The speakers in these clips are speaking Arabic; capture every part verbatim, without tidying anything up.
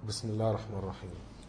بسم الله الرحمن الرحيم.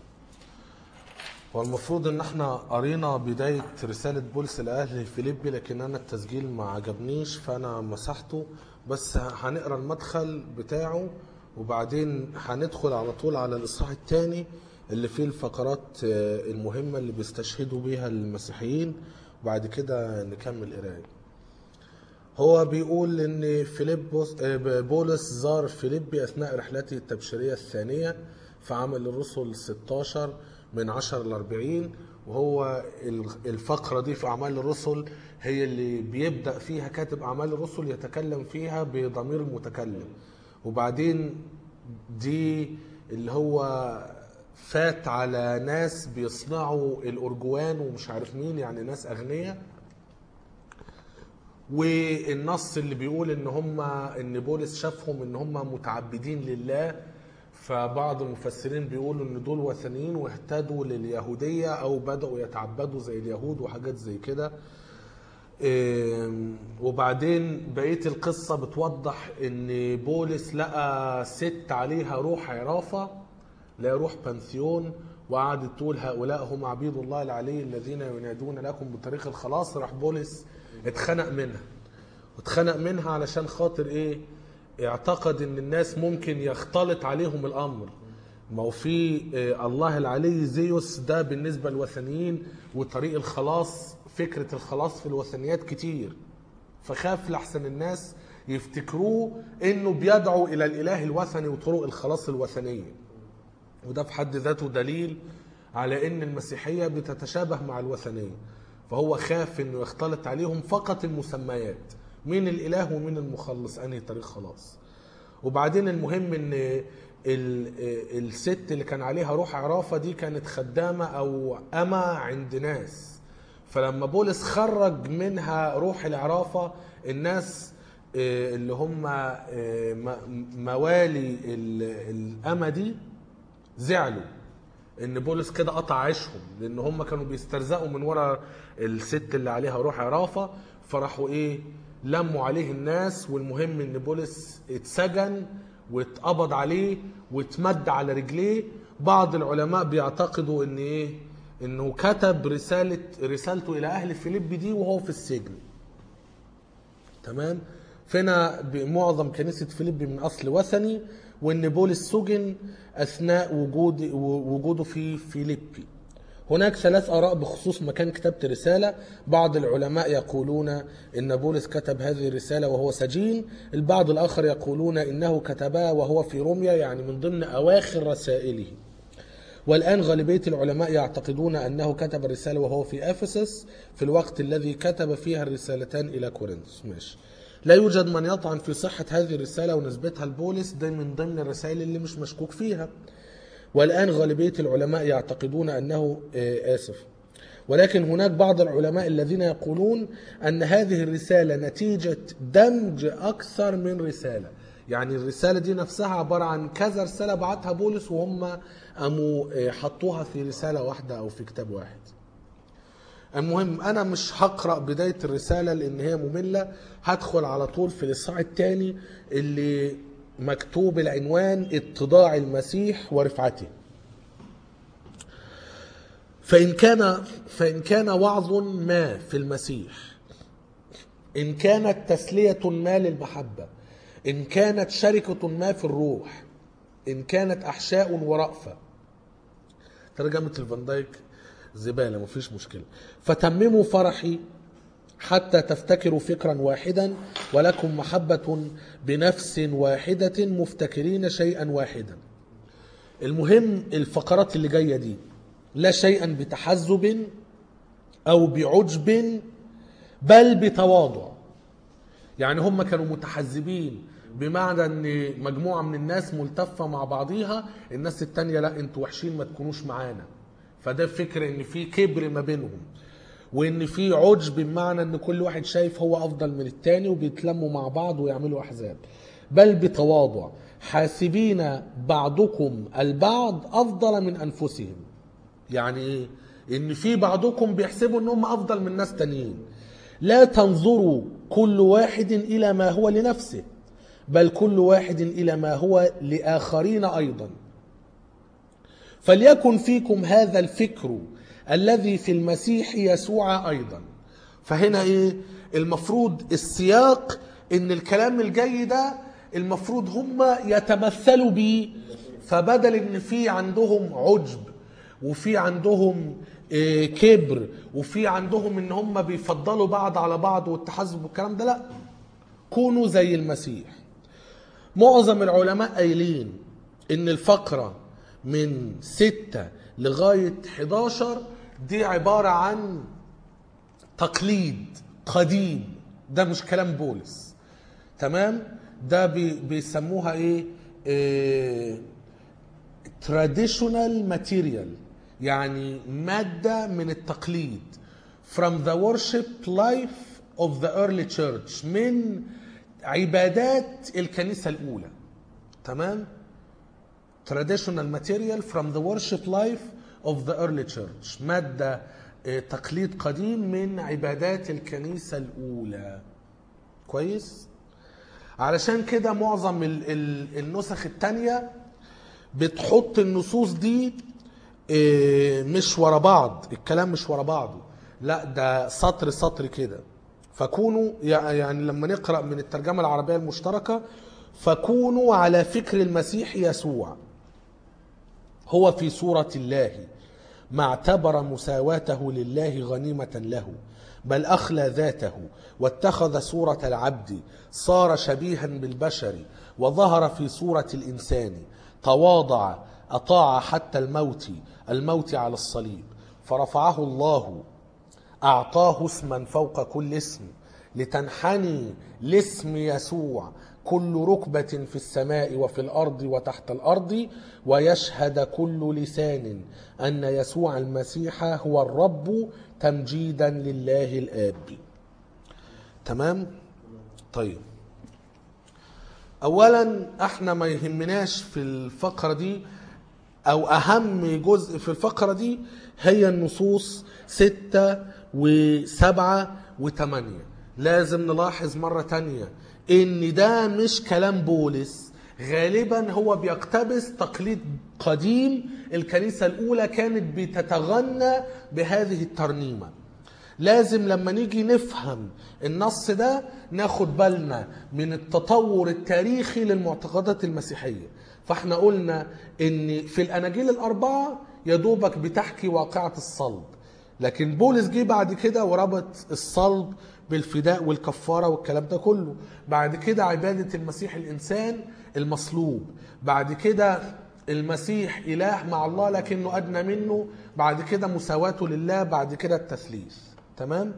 هو المفروض ان احنا قرينا بداية رسالة بولس لأهل فيليبي، لكن انا التسجيل ما عجبنيش فانا مسحته، بس هنقرا المدخل بتاعه وبعدين هندخل على طول على الإصحاح الثاني اللي فيه الفقرات المهمة اللي بيستشهدوا بيها المسيحيين، وبعد كده نكمل قرايه. هو بيقول ان فيليبوس بولس زار فيليبي اثناء رحلته التبشيريه الثانيه في عمل الرسل ستاشر من عشرة ل أربعين، وهو الفقره دي في اعمال الرسل هي اللي بيبدا فيها كاتب اعمال الرسل يتكلم فيها بضمير المتكلم، وبعدين دي اللي هو فات على ناس بيصنعوا الارجوان ومش عارف مين، يعني ناس اغنياء، والنص اللي بيقول ان هم ان بولس شافهم ان هم متعبدين لله، فبعض المفسرين بيقولوا ان دول وثنيين واهتدوا لليهوديه او بداوا يتعبدوا زي اليهود وحاجات زي كده. وبعدين بقيه القصه بتوضح ان بولس لقى ست عليها روح عرافه، لا روح بنثيون، وقعدت تقول هؤلاء هم عبيد الله العلي الذين ينادون لكم بطريق الخلاص. راح بولس اتخنق منها واتخنق منها علشان خاطر ايه؟ اعتقد ان الناس ممكن يختلط عليهم الامر. ما هو في إيه؟ الله العلي زيوس ده بالنسبه للوثنيين، وطريق الخلاص فكره الخلاص في الوثنيات كتير، فخاف لحسن الناس يفتكروه انه بيدعو الى الاله الوثني وطرق الخلاص الوثنيه، وده في حد ذاته دليل على ان المسيحيه بتتشابه مع الوثنيه. فهو خاف انه يختلط عليهم فقط المسميات، مين الاله ومين المخلص، انهي طريق خلاص. وبعدين المهم ان الست اللي كان عليها روح عرافه دي كانت خدامه او امه عند ناس، فلما بولس خرج منها روح العرافه، الناس اللي هم موالي الامه دي زعلوا ان بولس كده قطع عيشهم، لان هم كانوا بيسترزقوا من ورا الست اللي عليها روح عرافه، فراحوا ايه لموا عليه الناس. والمهم ان بولس اتسجن واتقبض عليه واتمد على رجليه. بعض العلماء بيعتقدوا ان ايه انه كتب رساله رسالته الى اهل فيليبي دي وهو في السجن. تمام. فينا معظم كنيسه فيليبي من اصل وثني، وان بولس سجن اثناء وجود وجوده في فيليبي. هناك ثلاث آراء بخصوص مكان كتابة الرسالة. بعض العلماء يقولون إن بولس كتب هذه الرسالة وهو سجين، البعض الآخر يقولون إنه كتبها وهو في روميا، يعني من ضمن أواخر رسائله. والآن غالبية العلماء يعتقدون أنه كتب الرسالة وهو في أفسس في الوقت الذي كتب فيها الرسالتان إلى كورنثوس. ماشي. لا يوجد من يطعن في صحة هذه الرسالة ونسبتها لبولس، ده من ضمن الرسائل اللي مش مشكوك فيها. والآن غالبية العلماء يعتقدون أنه آسف ولكن هناك بعض العلماء الذين يقولون أن هذه الرسالة نتيجة دمج أكثر من رسالة، يعني الرسالة دي نفسها عبارة عن كذا رسالة بعتها بولس وهم قاموا حطوها في رسالة واحدة أو في كتاب واحد. المهم أنا مش هقرأ بداية الرسالة لأن هي مملة، هدخل على طول في الإصحاح الثاني اللي مكتوب العنوان اتضاع المسيح ورفعته. فإن كان فإن كان وعظ ما في المسيح، إن كانت تسلية ما للمحبة، إن كانت شركة ما في الروح، إن كانت أحشاء ورأفة. ترجمة الفان دايك زبالة مفيش مشكلة. فتمموا فرحي حتى تفتكروا فكرا واحدا ولكم محبة بنفس واحدة مفتكرين شيئا واحدا. المهم الفقرات اللي جاية دي، لا شيئا بتحزب أو بعجب بل بتواضع. يعني هم كانوا متحزبين بمعنى ان مجموعة من الناس ملتفة مع بعضيها، الناس التانية لا انتوا وحشين ما تكونوش معانا، فده فكرة ان في كبر ما بينهم، وان في عجب بمعنى ان كل واحد شايف هو افضل من التاني وبيتلموا مع بعض ويعملوا احزاب. بل بتواضع حاسبين بعضكم البعض افضل من انفسهم. يعني ايه؟ ان في بعضكم بيحسبوا ان هم افضل من ناس تانيين. لا تنظروا كل واحد الى ما هو لنفسه بل كل واحد الى ما هو لاخرين ايضا. فليكن فيكم هذا الفكر الذي في المسيح يسوع أيضا. فهنا إيه المفروض السياق؟ إن الكلام الجاي ده المفروض هم يتمثلوا بيه. فبدل إن في عندهم عجب وفي عندهم كبر وفي عندهم إن هم بيفضلوا بعض على بعض والتحزب والكلام ده، لا، كونوا زي المسيح. معظم العلماء قايلين إن الفقرة من ستة لغاية حداشر دي عبارة عن تقليد قديم، ده مش كلام بولس. تمام؟ ده بي بيسموها ايه, إيه traditional material، يعني مادة من التقليد from the worship life of the early church، من عبادات الكنيسة الأولى. تمام؟ traditional material from the worship life of the early church، مادة تقليد قديم من عبادات الكنيسة الأولى. كويس؟ علشان كده معظم النسخ التانية بتحط النصوص دي مش ورا بعض، الكلام مش ورا بعضه، لا ده سطر سطر كده. فكونوا يعني لما نقرأ من الترجمة العربية المشتركة، فكونوا على فكر المسيح يسوع هو في صورة الله، ما اعتبر مساواته لله غنيمة له، بل أخلى ذاته واتخذ صورة العبد، صار شبيها بالبشر، وظهر في صورة الإنسان، تواضع أطاع حتى الموت، الموت على الصليب، فرفعه الله، أعطاه اسما فوق كل اسم، لتنحني لاسم يسوع كل ركبة في السماء وفي الأرض وتحت الأرض، ويشهد كل لسان أن يسوع المسيح هو الرب، تمجيدا لله الآب. تمام؟ طيب، أولا احنا ما يهمناش في الفقرة دي، أو أهم جزء في الفقرة دي هي النصوص ستة وسبعة وثمانية. لازم نلاحظ مرة تانية ان ده مش كلام بولس، غالبا هو بيقتبس تقليد قديم الكنيسة الاولى كانت بتتغنى بهذه الترنيمة. لازم لما نيجي نفهم النص ده ناخد بالنا من التطور التاريخي للمعتقدات المسيحية. فاحنا قلنا ان في الاناجيل الاربعة يدوبك بتحكي واقعة الصلب، لكن بولس جه بعد كده وربط الصلب بالفداء والكفارة والكلام ده كله. بعد كده عبادة المسيح الإنسان المصلوب، بعد كده المسيح إله مع الله لكنه أدنى منه، بعد كده مساواته لله، بعد كده التثليث. تمام؟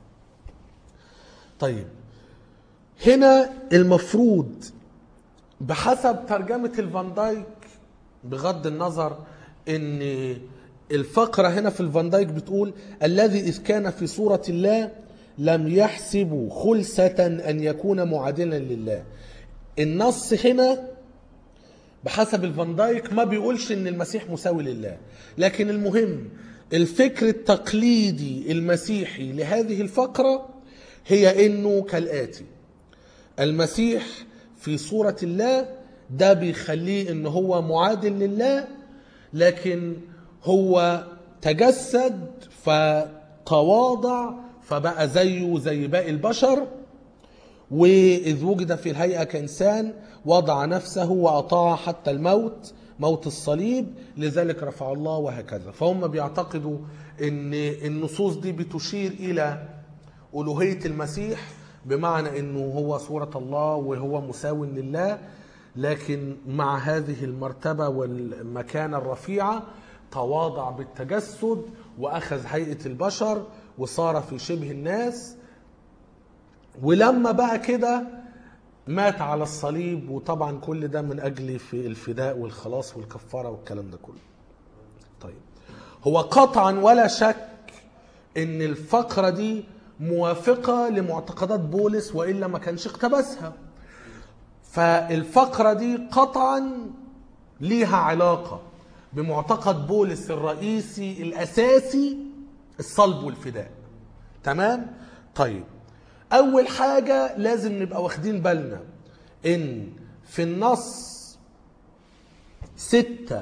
طيب، هنا المفروض بحسب ترجمة الفان دايك، بغض النظر ان الفقرة هنا في الفان دايك بتقول الذي إذ كان في صورة الله لم يحسب خلسة أن يكون معادلا لله. النص هنا بحسب الفان دايك ما بيقولش ان المسيح مساوي لله، لكن المهم الفكر التقليدي المسيحي لهذه الفقرة هي انه كالآتي: المسيح في صورة الله، ده بيخليه ان هو معادل لله، لكن هو تجسد فتواضع فبقى زيه زي باقي البشر، وإذ وجد في الهيئة كإنسان وضع نفسه وأطاع حتى الموت، موت الصليب، لذلك رفع الله، وهكذا. فهم بيعتقدوا ان النصوص دي بتشير إلى ألوهية المسيح، بمعنى انه هو صورة الله وهو مساو لله، لكن مع هذه المرتبة والمكانة الرفيعة تواضع بالتجسد وأخذ هيئة البشر وصار في شبه الناس، ولما بقى كده مات على الصليب. وطبعا كل ده من أجل في الفداء والخلاص والكفارة والكلام ده كله. طيب، هو قطعا ولا شك ان الفقرة دي موافقة لمعتقدات بولس، وإلا ما كانش اقتبسها. فالفقرة دي قطعا ليها علاقة بمعتقد بولس الرئيسي الأساسي، الصلب والفداء. تمام؟ طيب، أول حاجة لازم نبقى واخدين بالنا إن في النص ستة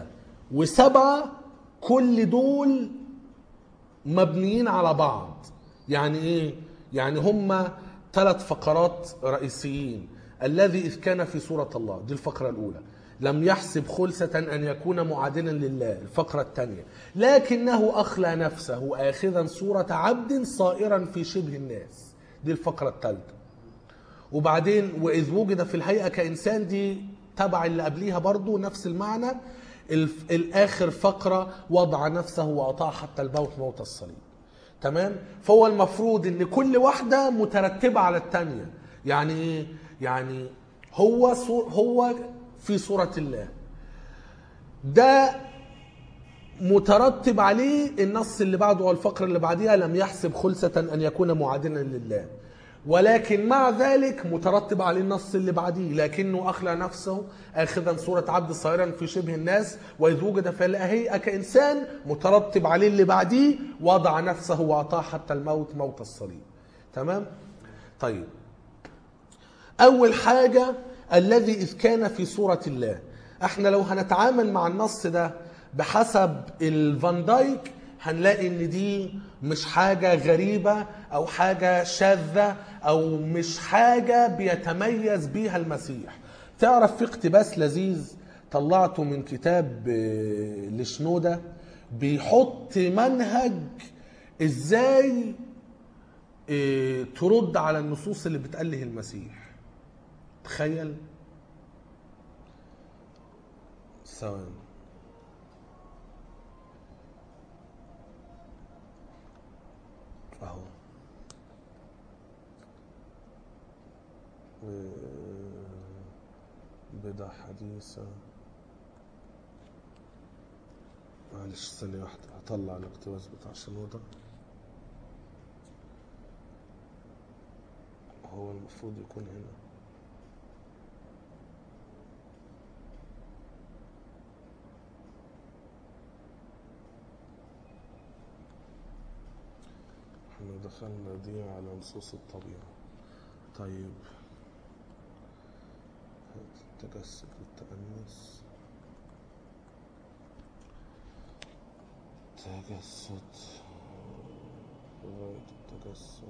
وسبعة كل دول مبنيين على بعض. يعني ايه؟ يعني هما ثلاث فقرات رئيسيين. الذي إذ كان في صورة الله، دي الفقرة الأولى. لم يحسب خلسة أن يكون معادلا لله، الفقرة الثانية. لكنه أخلى نفسه آخذا صورة عبد صائرا في شبه الناس، دي الفقرة الثالثة. وبعدين وإذ وجد في الهيئة كإنسان، دي تبع اللي قبليها برضو نفس المعنى. الآخر فقرة وضع نفسه وأطاع حتى الموت، موت الصليب. تمام؟ فهو المفروض ان كل واحدة مترتبة على الثانية. يعني ايه؟ يعني هو صور هو في صورة الله، ده مترتب عليه النص اللي بعده والفقرة اللي بعديها لم يحسب خلسة أن يكون معادلا لله. ولكن مع ذلك مترتب عليه النص اللي بعديه، لكنه أخلى نفسه آخذا صورة عبد صائرا في شبه الناس، وإذ وجد في الهيئة كإنسان، مترتب عليه اللي بعديه وضع نفسه وأطاع حتى الموت، موت الصليب. تمام؟ طيب، أول حاجة الذي إذ كان في صورة الله. احنا لو هنتعامل مع النص ده بحسب الفان دايك هنلاقي ان دي مش حاجة غريبة او حاجة شاذة او مش حاجة بيتميز بيها المسيح. تعرف في اقتباس لذيذ طلعته من كتاب لشنودة بيحط منهج ازاي ترد على النصوص اللي بتأله المسيح. تخيل. ثواني. اهو بدع حديثة. معلش ثانية واحدة هطلع الاقتباس بتاع شنودة. هو المفروض يكون هنا. احنا دخلنا دي على نصوص الطبيعة. طيب، التجسد والتأنيس. تجسد، غاية التجسد.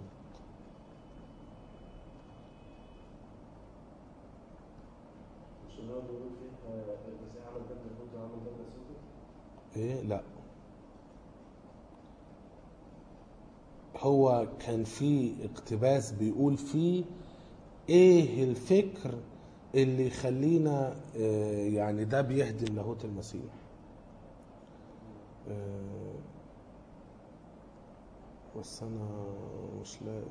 مش اللي هو بيقول فيه المسيح عمل بدل الهود وعمل بدل سوده؟ ايه؟ لا، هو كان في اقتباس بيقول فيه ايه الفكر اللي يخلينا اه يعني ده بيهدم لاهوت المسيح. اه بس انا مش لاقي.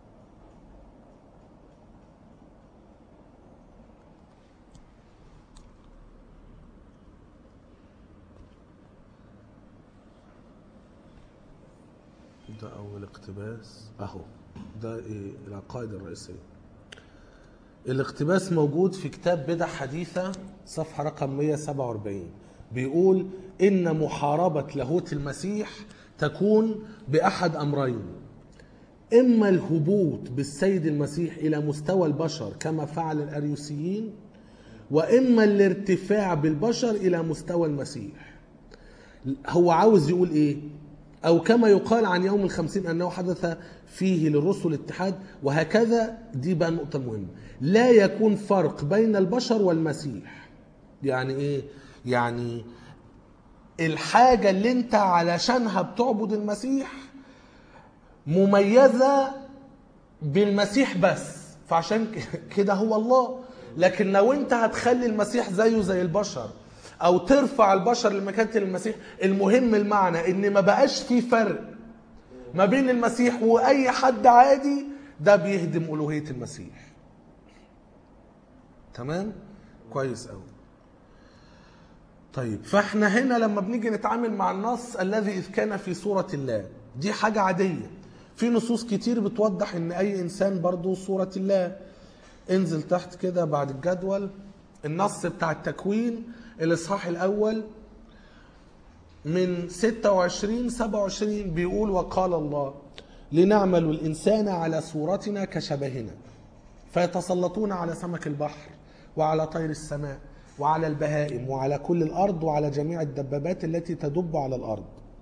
ده أول اقتباس أهو. ده إيه؟ العقائد الرئيسية. الاقتباس موجود في كتاب بدع حديثة صفحة رقم مئة وسبعة وأربعين. بيقول إن محاربة لاهوت المسيح تكون بأحد أمرين: إما الهبوط بالسيد المسيح إلى مستوى البشر كما فعل الأريوسيين، وإما الارتفاع بالبشر إلى مستوى المسيح. هو عاوز يقول إيه؟ أو كما يقال عن يوم الخمسين أنه حدث فيه للرسل اتحاد، وهكذا. دي بقى النقطة المهمة: لا يكون فرق بين البشر والمسيح. يعني إيه؟ يعني الحاجة اللي انت علشانها بتعبد المسيح مميزة بالمسيح بس، فعشان كده هو الله. لكن لو انت هتخلي المسيح زيه زي البشر او ترفع البشر لمكانة المسيح، المهم المعنى ان ما بقاش في فرق ما بين المسيح واي حد عادي، ده بيهدم الوهية المسيح. تمام؟ كويس قوي. طيب، فاحنا هنا لما بنيجي نتعامل مع النص الذي إذ كان في صورة الله، دي حاجة عادية. في نصوص كتير بتوضح ان اي انسان برضو صورة الله. انزل تحت كده بعد الجدول النص بتاع التكوين الاصحاح الاول من ستة وعشرين سبعة وعشرين بيقول: وقال الله لنعمل الانسان على صورتنا كشبهنا، فيتسلطون على سمك البحر وعلى طير السماء وعلى البهائم وعلى كل الأرض وعلى جميع الدبابات التي تدب على الأرض.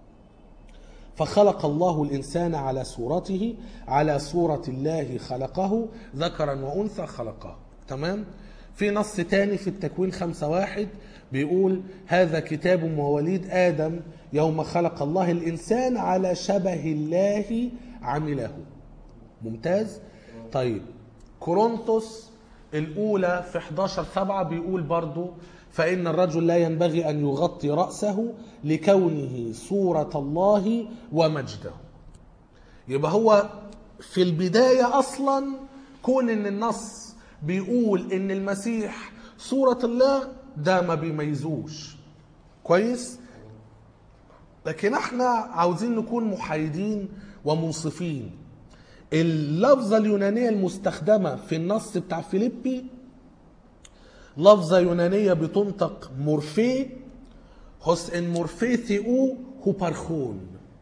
فخلق الله الإنسان على صورته، على صورة الله خلقه، ذكرا وأنثى خلقه. تمام؟ في نص تاني في التكوين خمسة واحد بيقول هذا كتاب مواليد آدم يوم خلق الله الإنسان على شبه الله عمله. ممتاز؟ طيب كورنثوس الأولى في احداشر سبعة بيقول برضو فإن الرجل لا ينبغي أن يغطي رأسه لكونه صورة الله ومجده. يبقى هو في البداية أصلا كون إن النص بيقول إن المسيح صورة الله ده ما بيميزوش كويس، لكن احنا عاوزين نكون محايدين ومنصفين. اللفظة اليونانية المستخدمة في النص بتاع فيليبي لفظة يونانية بتنطق مورفي، هوس ان مورفي ثيو هوبارخون.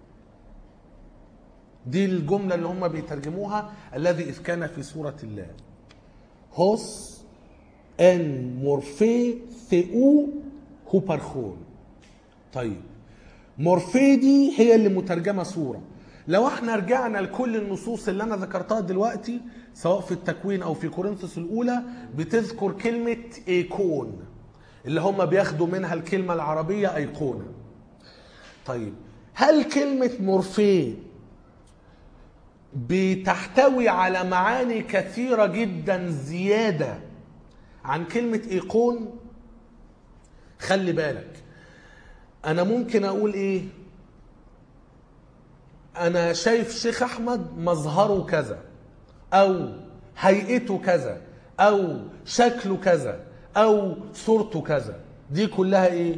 دي الجملة اللي هم بيترجموها الذي إذ كان في صورة الله. هوس ان مورفي ثيو هوبارخون. طيب مورفي دي هي اللي مترجمة صورة. لو احنا رجعنا لكل النصوص اللي انا ذكرتها دلوقتي سواء في التكوين او في كورنثوس الاولى بتذكر كلمة ايكون اللي هم بياخدوا منها الكلمة العربية ايقونة. طيب هل كلمة مورفي بتحتوي على معاني كثيرة جدا زيادة عن كلمة ايقون؟ خلي بالك انا ممكن اقول ايه، أنا شايف شيخ أحمد مظهره كذا أو هيئته كذا أو شكله كذا أو صورته كذا، دي كلها إيه؟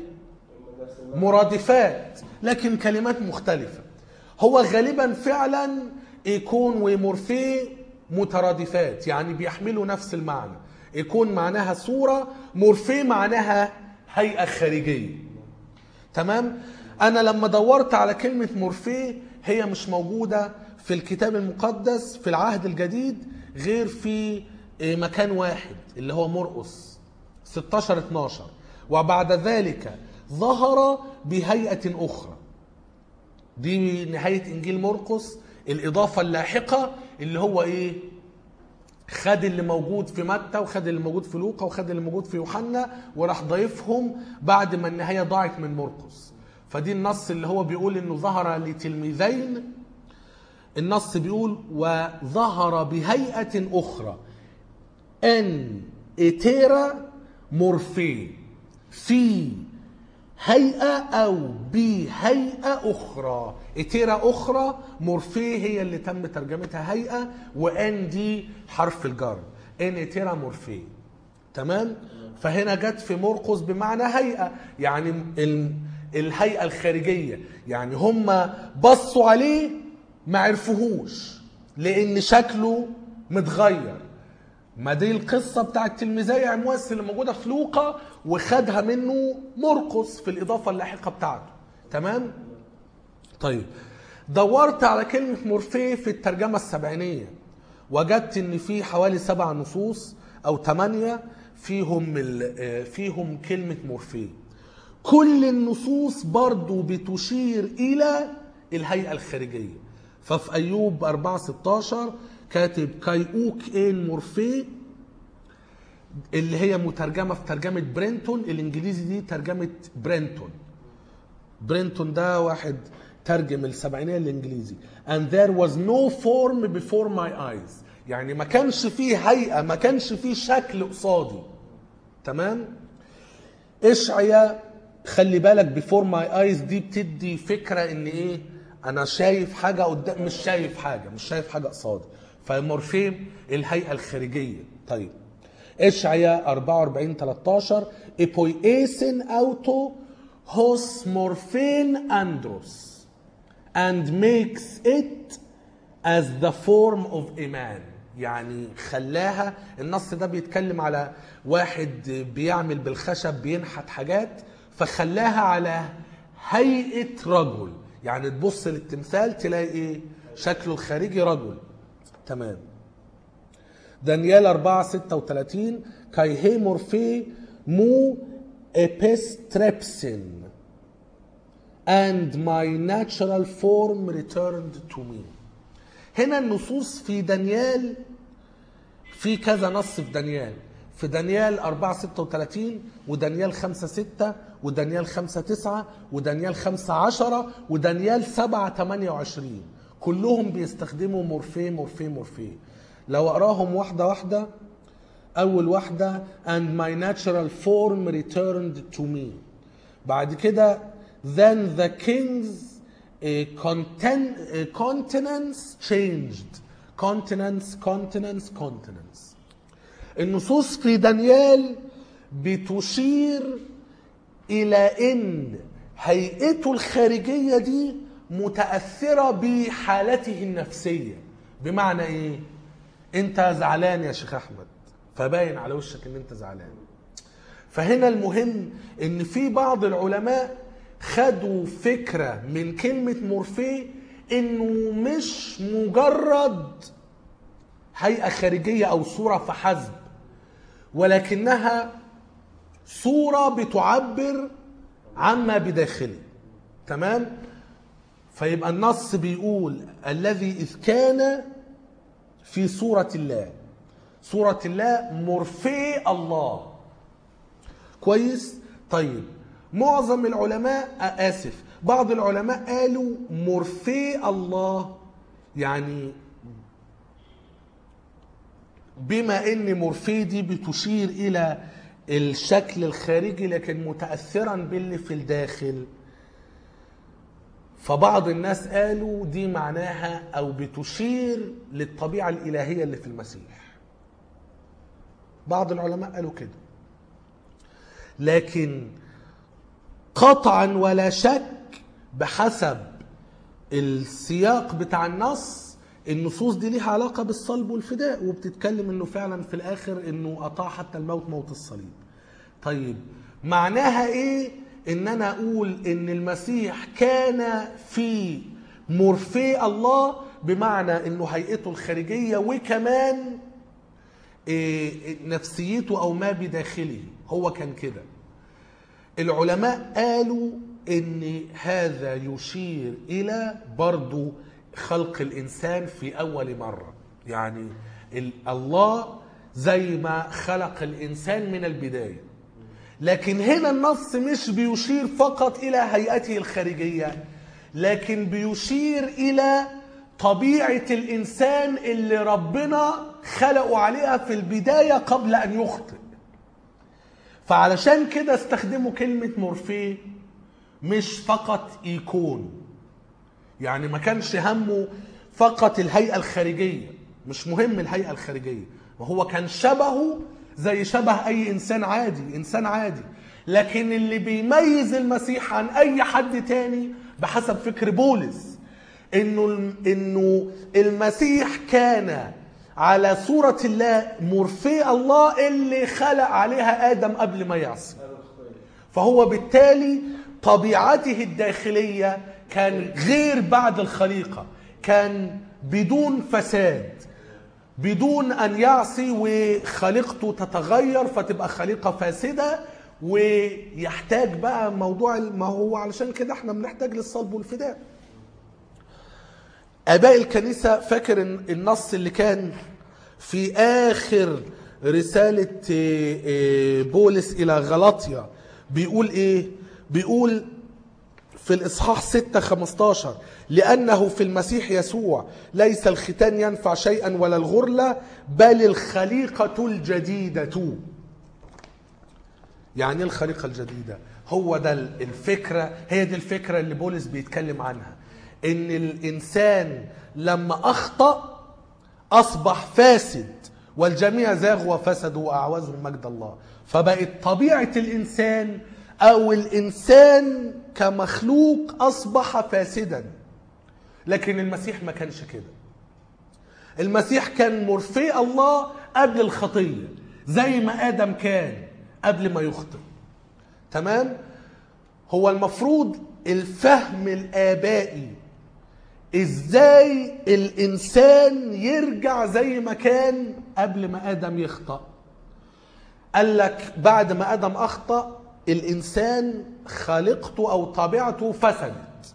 مرادفات لكن كلمات مختلفة. هو غالبا فعلا يكون ومورفي مترادفات، يعني بيحملوا نفس المعنى. يكون معناها صورة، مورفي معناها هيئة خارجية. تمام؟ أنا لما دورت على كلمة مورفي هي مش موجودة في الكتاب المقدس في العهد الجديد غير في مكان واحد اللي هو مرقس ستاشر اتناشر، وبعد ذلك ظهر بهيئة أخرى. دي نهاية إنجيل مرقس، الإضافة اللاحقة اللي هو إيه؟ خد اللي موجود في متى وخد اللي موجود في لوقا وخد اللي موجود في يوحنا وراح ضيفهم بعد ما النهاية ضاعت من مرقس. فدي النص اللي هو بيقول انه ظهر لتلميذين. النص بيقول وظهر بهيئة اخرى ان اتيرا مورفي، في هيئة او بهيئة اخرى. اتيرا اخرى، مورفي هي اللي تم ترجمتها هيئة، وان دي حرف الجر، ان اتيرا مورفي. تمام؟ فهنا جت في مرقس بمعنى هيئة، يعني الهيئة الخارجية، يعني هم بصوا عليه ما عرفوهوش لان شكله متغير. ما دي القصة بتاعت تلميذي عمواس اللي موجودة في لوقا وخدها منه مرقس في الإضافة اللاحقة بتاعته. تمام؟ طيب دورت على كلمة مورفي في الترجمة السبعينية، وجدت ان في حوالي سبع نصوص او ثمانية فيهم فيهم كلمة مورفي. كل النصوص برضو بتشير الى الهيئة الخارجية. ففي ايوب أربعة ستاشر كاتب كايوك ان مورفي اللي هي مترجمة في ترجمة برينتون الانجليزي، دي ترجمة برينتون. برينتون ده واحد ترجم السبعينية الانجليزي. and there was no form before my eyes، يعني ما كانش فيه هيئة، ما كانش فيه شكل قصادي. تمام؟ اشعيا خلي بالك before my eyes دي بتدي فكرة ان ايه، انا شايف حاجة قدام، مش شايف حاجة، مش شايف حاجة قصادي. فمورفيم الهيئة الخارجية. طيب اشعيا أربعة وأربعين تلتاشر ايبويسن اوتو هوس مورفين اندروس and makes it as the form of a man، يعني خلاها. النص ده بيتكلم على واحد بيعمل بالخشب بينحت حاجات، فخلاها على هيئة رجل، يعني تبص للتمثال تلاقي ايه شكله الخارجي رجل. تمام؟ دانيال أربعة ستة وثلاثين كاي هي مورفي mu epistrepsin and my natural form returned to me. هنا النصوص في دانيال، في كذا نص في دانيال، في دانيال أربعة ستة وثلاثين ودانيال خمسة ستة ودانيال خمسة تسعة ودانيال خمسة عشرة ودانيال سبعة ثمانية وعشرين، كلهم بيستخدموا مورفيه مورفيه مورفيه. لو اقراهم واحدة واحدة، أول واحدة and my natural form returned to me. بعد كده then the king's uh, content, uh, countenance changed. countenance countenance countenance. النصوص في دانيال بتشير إلى إن هيئته الخارجية دي متأثرة بحالته النفسية. بمعنى إيه؟ أنت زعلان يا شيخ أحمد، فباين على وشك إن أنت زعلان. فهنا المهم إن في بعض العلماء خدوا فكرة من كلمة مورفيه إنه مش مجرد هيئة خارجية أو صورة فحسب، ولكنها صورة بتعبر عما بداخله. تمام؟ فيبقى النص بيقول الذي إذ كان في صورة الله، صورة الله مورفيه الله. كويس؟ طيب معظم العلماء آسف بعض العلماء قالوا مورفيه الله، يعني بما ان مورفيه دي بتشير الى الشكل الخارجي لكن متأثرا باللي في الداخل، فبعض الناس قالوا دي معناها او بتشير للطبيعة الالهية اللي في المسيح. بعض العلماء قالوا كده، لكن قطعا ولا شك بحسب السياق بتاع النص النصوص دي ليها علاقة بالصلب والفداء، وبتتكلم انه فعلا في الاخر انه اطاع حتى الموت موت الصليب. طيب معناها ايه ان انا اقول ان المسيح كان في مورفيه الله؟ بمعنى انه هيئته الخارجية وكمان إيه نفسيته او ما بداخله هو كان كده. العلماء قالوا ان هذا يشير الى برضو خلق الانسان في اول مرة، يعني الله زي ما خلق الانسان من البداية. لكن هنا النص مش بيشير فقط الى هيئته الخارجية، لكن بيشير الى طبيعة الانسان اللي ربنا خلقه عليها في البداية قبل ان يخطئ. فعلشان كده استخدموا كلمة مورفيه، مش فقط ايكون، يعني ما كانش همه فقط الهيئة الخارجية، مش مهم الهيئة الخارجية، وهو كان شبهه زي شبه اي انسان عادي، انسان عادي. لكن اللي بيميز المسيح عن اي حد تاني بحسب فكر بولس انه انه المسيح كان على صورة الله مورفيه الله اللي خلق عليها آدم قبل ما يعصي. فهو بالتالي طبيعته الداخلية كان غير بعد الخليقة، كان بدون فساد، بدون أن يعصي وخليقته تتغير فتبقى خليقة فاسدة ويحتاج بقى موضوع ما هو علشان كده احنا بنحتاج للصلب والفداء. آباء الكنيسة فاكر النص اللي كان في آخر رسالة بولس إلى غلاطيا بيقول إيه؟ بيقول في الإصحاح ستة خمستاشر لأنه في المسيح يسوع ليس الختان ينفع شيئا ولا الغرلة بل الخليقة الجديدة. يعني الخليقة الجديدة هو ده الفكرة، هي دي الفكرة اللي بولس بيتكلم عنها، ان الانسان لما اخطأ اصبح فاسد والجميع زاغوا وفسدوا واعوزهم مجد الله. فبقت طبيعة الانسان او الانسان كمخلوق اصبح فاسدا، لكن المسيح ما كانش كده. المسيح كان مورفيه الله قبل الخطية زي ما ادم كان قبل ما يخطئ. تمام؟ هو المفروض الفهم الآبائي ازاي الانسان يرجع زي ما كان قبل ما ادم يخطأ. قال لك بعد ما ادم اخطأ الانسان خالقته او طبيعته فسدت.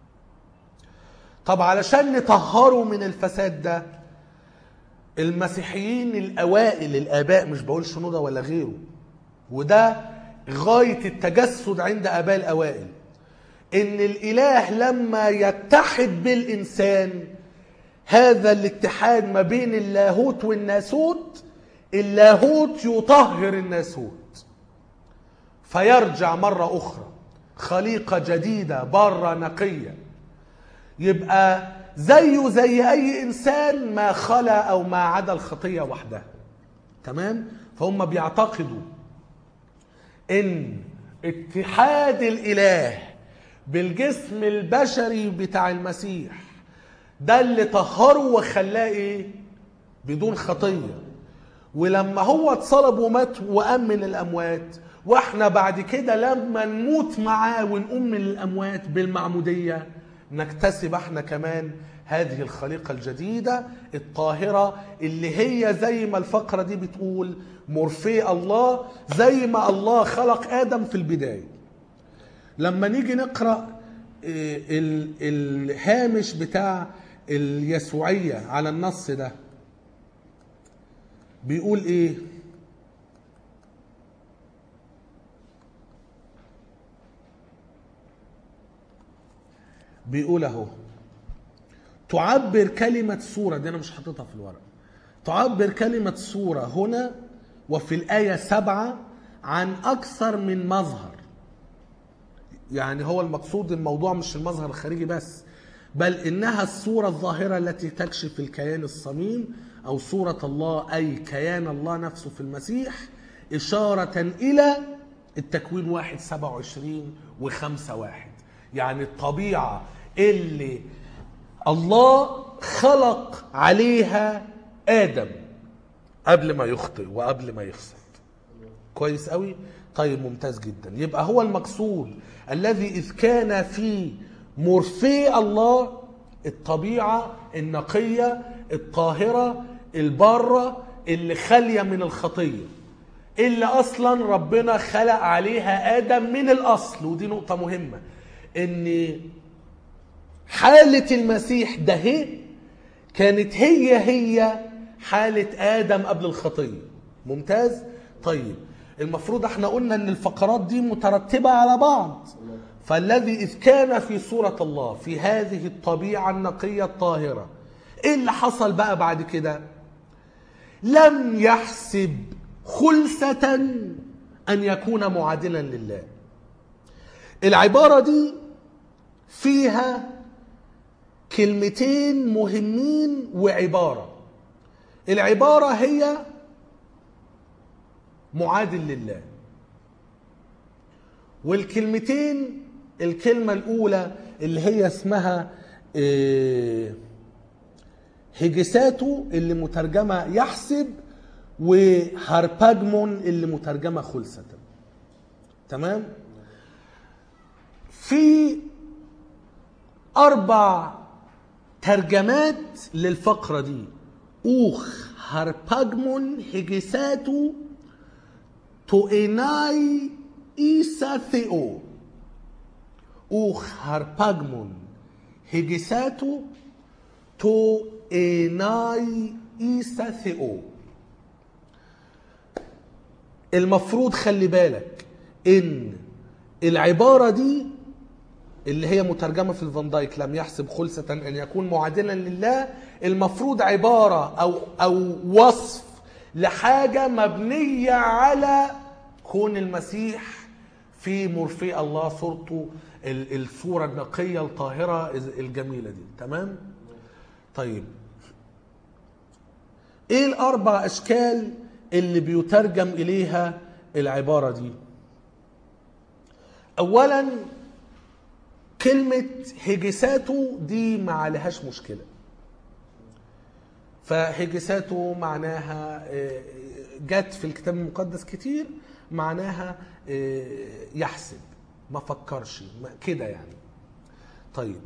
طب علشان نطهره من الفساد ده، المسيحيين الاوائل الاباء، مش بقول شنودة ولا غيره، وده غاية التجسد عند اباء الاوائل، ان الاله لما يتحد بالانسان، هذا الاتحاد ما بين اللاهوت والناسوت، اللاهوت يطهر الناسوت فيرجع مرة اخرى خليقة جديدة بارة نقية، يبقى زيه زي اي انسان ما خلا او ما عدا الخطية وحدها. تمام؟ فهم بيعتقدوا ان اتحاد الاله بالجسم البشري بتاع المسيح ده اللي طهره وخلاه ايه؟ بدون خطية. ولما هو اتصلب ومات وقام من الاموات، واحنا بعد كده لما نموت معاه ونقوم من الاموات بالمعمودية، نكتسب احنا كمان هذه الخليقة الجديدة الطاهرة، اللي هي زي ما الفقرة دي بتقول مرفي الله، زي ما الله خلق آدم في البداية. لما نيجي نقرأ الهامش بتاع اليسوعية على النص ده بيقول ايه؟ بيقول اهو: تعبر كلمة صورة، دي انا مش حاططها في الورق، تعبر كلمة صورة هنا وفي الآية سبعة عن أكثر من مظهر. يعني هو المقصود الموضوع مش المظهر الخارجي بس، بل إنها الصورة الظاهرة التي تكشف الكيان الصميم أو صورة الله، أي كيان الله نفسه في المسيح، إشارة إلى التكوين واحد سبعة وعشرين وخمسة واحد. يعني الطبيعة اللي الله خلق عليها آدم قبل ما يخطئ وقبل ما يفسد. كويس قوي؟ طيب ممتاز جدا. يبقى هو المقصود الذي إذ كان في مرفي الله الطبيعة النقية الطاهرة البارة اللي خالية من الخطية، اللي أصلا ربنا خلق عليها آدم من الأصل. ودي نقطة مهمة، إن حالة المسيح ده هي كانت هي هي حالة آدم قبل الخطية. ممتاز؟ طيب المفروض احنا قلنا ان الفقرات دي مترتبة على بعض. فالذي إذ كان في صورة الله في هذه الطبيعة النقية الطاهرة، ايه اللي حصل بقى بعد كده؟ لم يحسب خلسة أن يكون معادلا لله. العبارة دي فيها كلمتين مهمين وعبارة. العبارة هي معادل لله، والكلمتين الكلمة الأولى اللي هي اسمها هيجساتو اللي مترجمة يحسب، وهارباجمون اللي مترجمة خلسة. تمام؟ في أربع ترجمات للفقرة دي: أوخ هارباجمون هيجساتو تو إناي إيسا ثيو. أوخ هارباجمون هيجساتو تو إناي إيسا ثيو. المفروض خلي بالك إن العبارة دي اللي هي مترجمة في الفان دايك لم يحسب خلسة أن يكون معادلا لله، المفروض عبارة أو, أو وصف لحاجة مبنية على كون المسيح في مرفي الله، صورته الصورة النقية الطاهرة الجميلة دي. تمام؟ طيب ايه الاربع اشكال اللي بيترجم اليها العبارة دي؟ اولا كلمة هيجساتو دي ما عليهاش مشكلة. فهيجساتو معناها جت في الكتاب المقدس كتير، معناها يحسب، ما فكرش كده يعني. طيب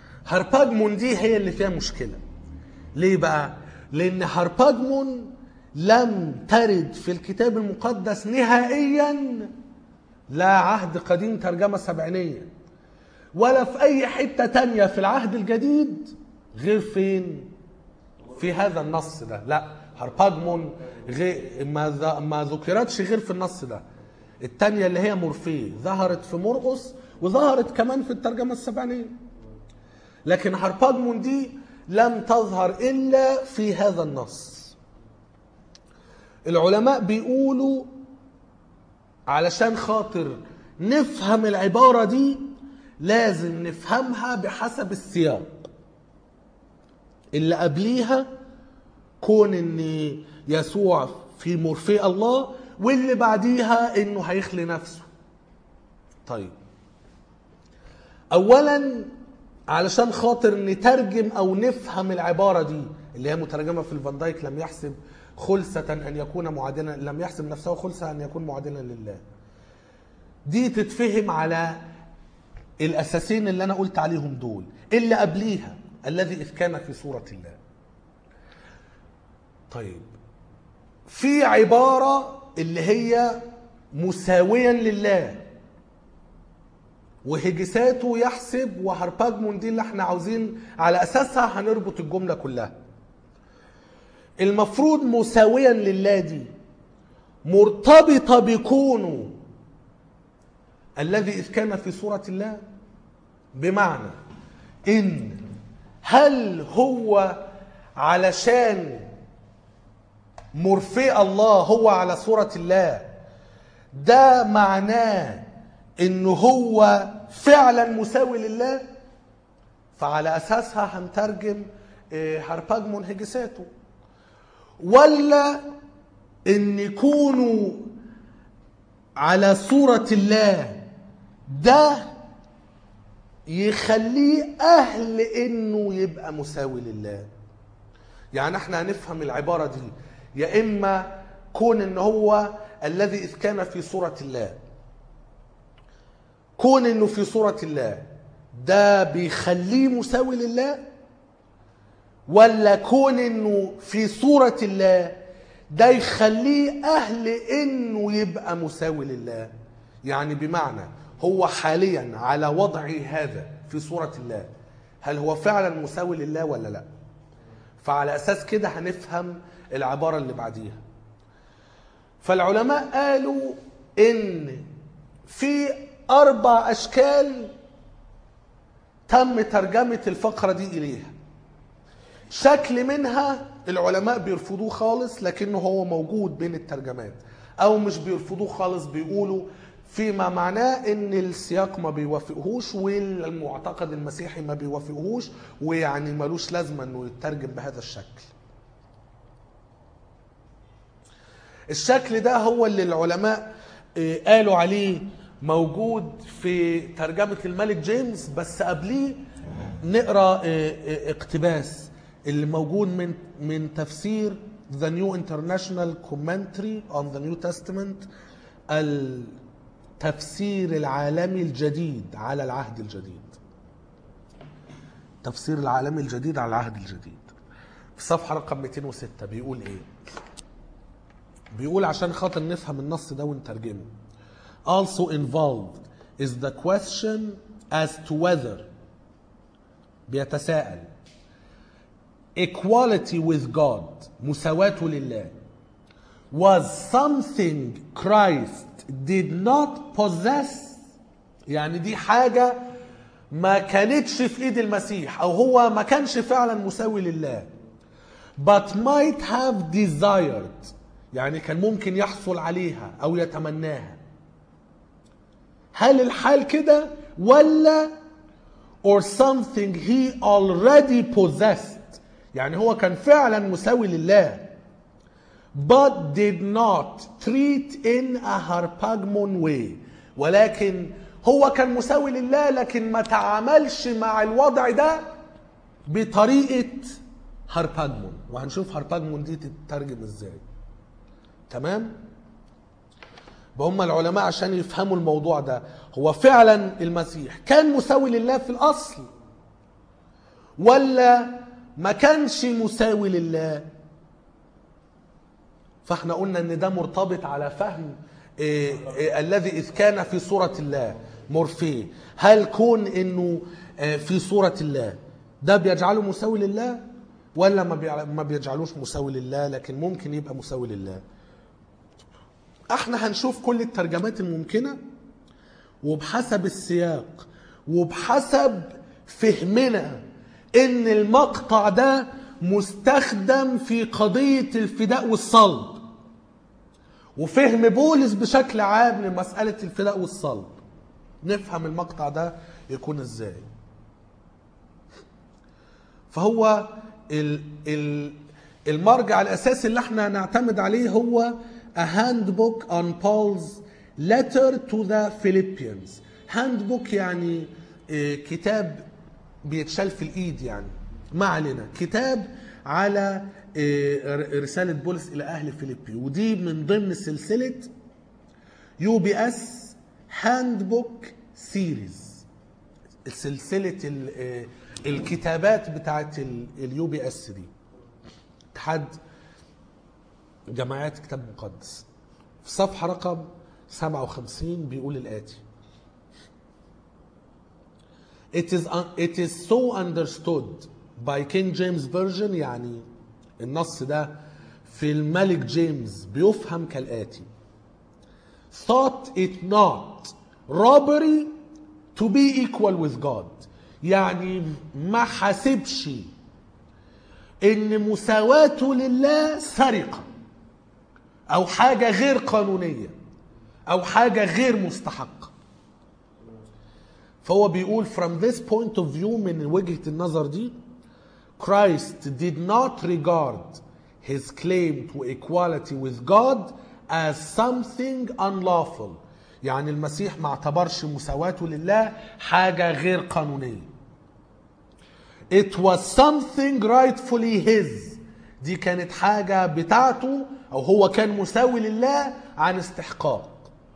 هارباجمون دي هي اللي فيها مشكلة. ليه بقى؟ لأن هارباجمون لم ترد في الكتاب المقدس نهائيا، لا عهد قديم ترجمة سبعينية ولا في أي حتة تانية في العهد الجديد غير فين؟ في هذا النص ده. لا، هارباجمون غير ما ما ذكرتش غير في النص ده. التانية اللي هي مورفيه ظهرت في مرقس وظهرت كمان في الترجمة السبعينية، لكن هارباجمون دي لم تظهر إلا في هذا النص. العلماء بيقولوا علشان خاطر نفهم العبارة دي لازم نفهمها بحسب السياق اللي قبليها، كون ان يسوع في مرفي الله، واللي بعديها انه هيخلي نفسه. طيب، اولا علشان خاطر نترجم او نفهم العبارة دي اللي هي مترجمة في الفان دايك، لم يحسب خلصة ان يكون معادلا، لم يحسب نفسه خلصة ان يكون معادلا لله، دي تتفهم على الاساسين اللي انا قلت عليهم دول. اللي قبليها الذي اذ كان في صورة الله. طيب، في عبارة اللي هي مساويا لله، وهجساته يحسب وهارباجمون دي اللي احنا عاوزين على اساسها هنربط الجملة كلها. المفروض مساويا لله دي مرتبطة بكونه الذي إذ كان في صورة الله، بمعنى إن هل هو علشان مرفي الله هو على صورة الله ده معناه إنه هو فعلا مساوي لله؟ فعلى أساسها هنترجم هارباجمون هجساته. ولا إن يكونوا على صورة الله ده يخليه أهل إنه يبقى مساوي لله؟ يعني احنا هنفهم العبارة دي يا إما كون إن هو الذي إذ كان في صورة الله، كون إنه في صورة الله ده بيخليه مساوي لله، ولا كون إنه في صورة الله ده يخليه أهل إنه يبقى مساوي لله. يعني بمعنى هو حاليا على وضعه هذا في صورة الله، هل هو فعلا مساوي لله ولا لا؟ فعلى أساس كده هنفهم العبارة اللي بعديها. فالعلماء قالوا إن في أربع أشكال تم ترجمة الفقرة دي إليها. شكل منها العلماء بيرفضوه خالص لكنه هو موجود بين الترجمات، او مش بيرفضوه خالص، بيقولوا فيما معناه ان السياق ما بيوافقهوش والمعتقد المسيحي ما بيوافقهوش، ويعني ملوش لازمه انه يترجم بهذا الشكل. الشكل ده هو اللي العلماء قالوا عليه موجود في ترجمة الملك جيمس، بس قبليه نقرأ اقتباس اللي موجود من من تفسير The New International Commentary on the New Testament، التفسير العالمي الجديد على العهد الجديد. تفسير العالمي الجديد على العهد الجديد في صفحة رقم مئتين وستة بيقول ايه؟ بيقول عشان خاطر نفهم النص ده ونترجمه. Also involved is the question as to whether، بيتساءل، equality with God، مساواته لله، was something Christ did not possess، يعني دي حاجة ما كانتش في ايد المسيح، او هو ما كانش فعلا مساوي لله، but might have desired، يعني كان ممكن يحصل عليها او يتمناها. هل الحال كده ولا or something he already possessed، يعني هو كان فعلا مساوي لله but did not treat in a harpagon way، ولكن هو كان مساوي لله لكن ما تعاملش مع الوضع ده بطريقة هارباجمون، وهنشوف هارباجمون دي تترجم ازاي. تمام؟ هم العلماء عشان يفهموا الموضوع ده، هو فعلا المسيح كان مساوي لله في الأصل ولا ما كانش مساوي لله؟ فاحنا قلنا ان ده مرتبط على فهم إيه إيه الذي اذ كان في صورة الله مورفيه. هل كون انه آه، في صورة الله ده بيجعله مساوي لله ولا ما بيع- ما بيجعلوش مساوي لله، لكن ممكن يبقى مساوي لله؟ احنا هنشوف كل الترجمات الممكنة وبحسب السياق وبحسب فهمنا ان المقطع ده مستخدم في قضية الفداء والصلب، وفهم بولس بشكل عام لمسألة الفداء والصلب. نفهم المقطع ده يكون ازاي. فهو ال ال المرجع الاساسي اللي احنا نعتمد عليه هو A Handbook on Paul's Letter to the Philippians. Handbook يعني اه كتاب بيتشال في الايد، يعني ما علينا، كتاب على اه رسالة بولس الى اهل فيليبي، ودي من ضمن سلسلة يو بي اس هاندبوك سيريز، سلسلة ال- اه الكتابات بتاعت اليو بي اس دي، اتحاد جماعات كتاب مقدس. في صفحة رقم سبعة وخمسين بيقول الآتي: It is, it is so understood by King James Version، يعني النص ده في الملك جيمس بيفهم كالآتي: Thought it not robbery to be equal with God. يعني ما حاسبش ان مساواته لله سرقة او حاجة غير قانونية او حاجة غير مستحقة. فهو بيقول from this point of view، من وجهة النظر دي، Christ did not regard his claim to equality with God as something unlawful. يعني المسيح ما اعتبرش مساواته لله حاجة غير قانونية. It was something rightfully his. دي كانت حاجة بتاعته، أو هو كان مساوي لله عن استحقاق.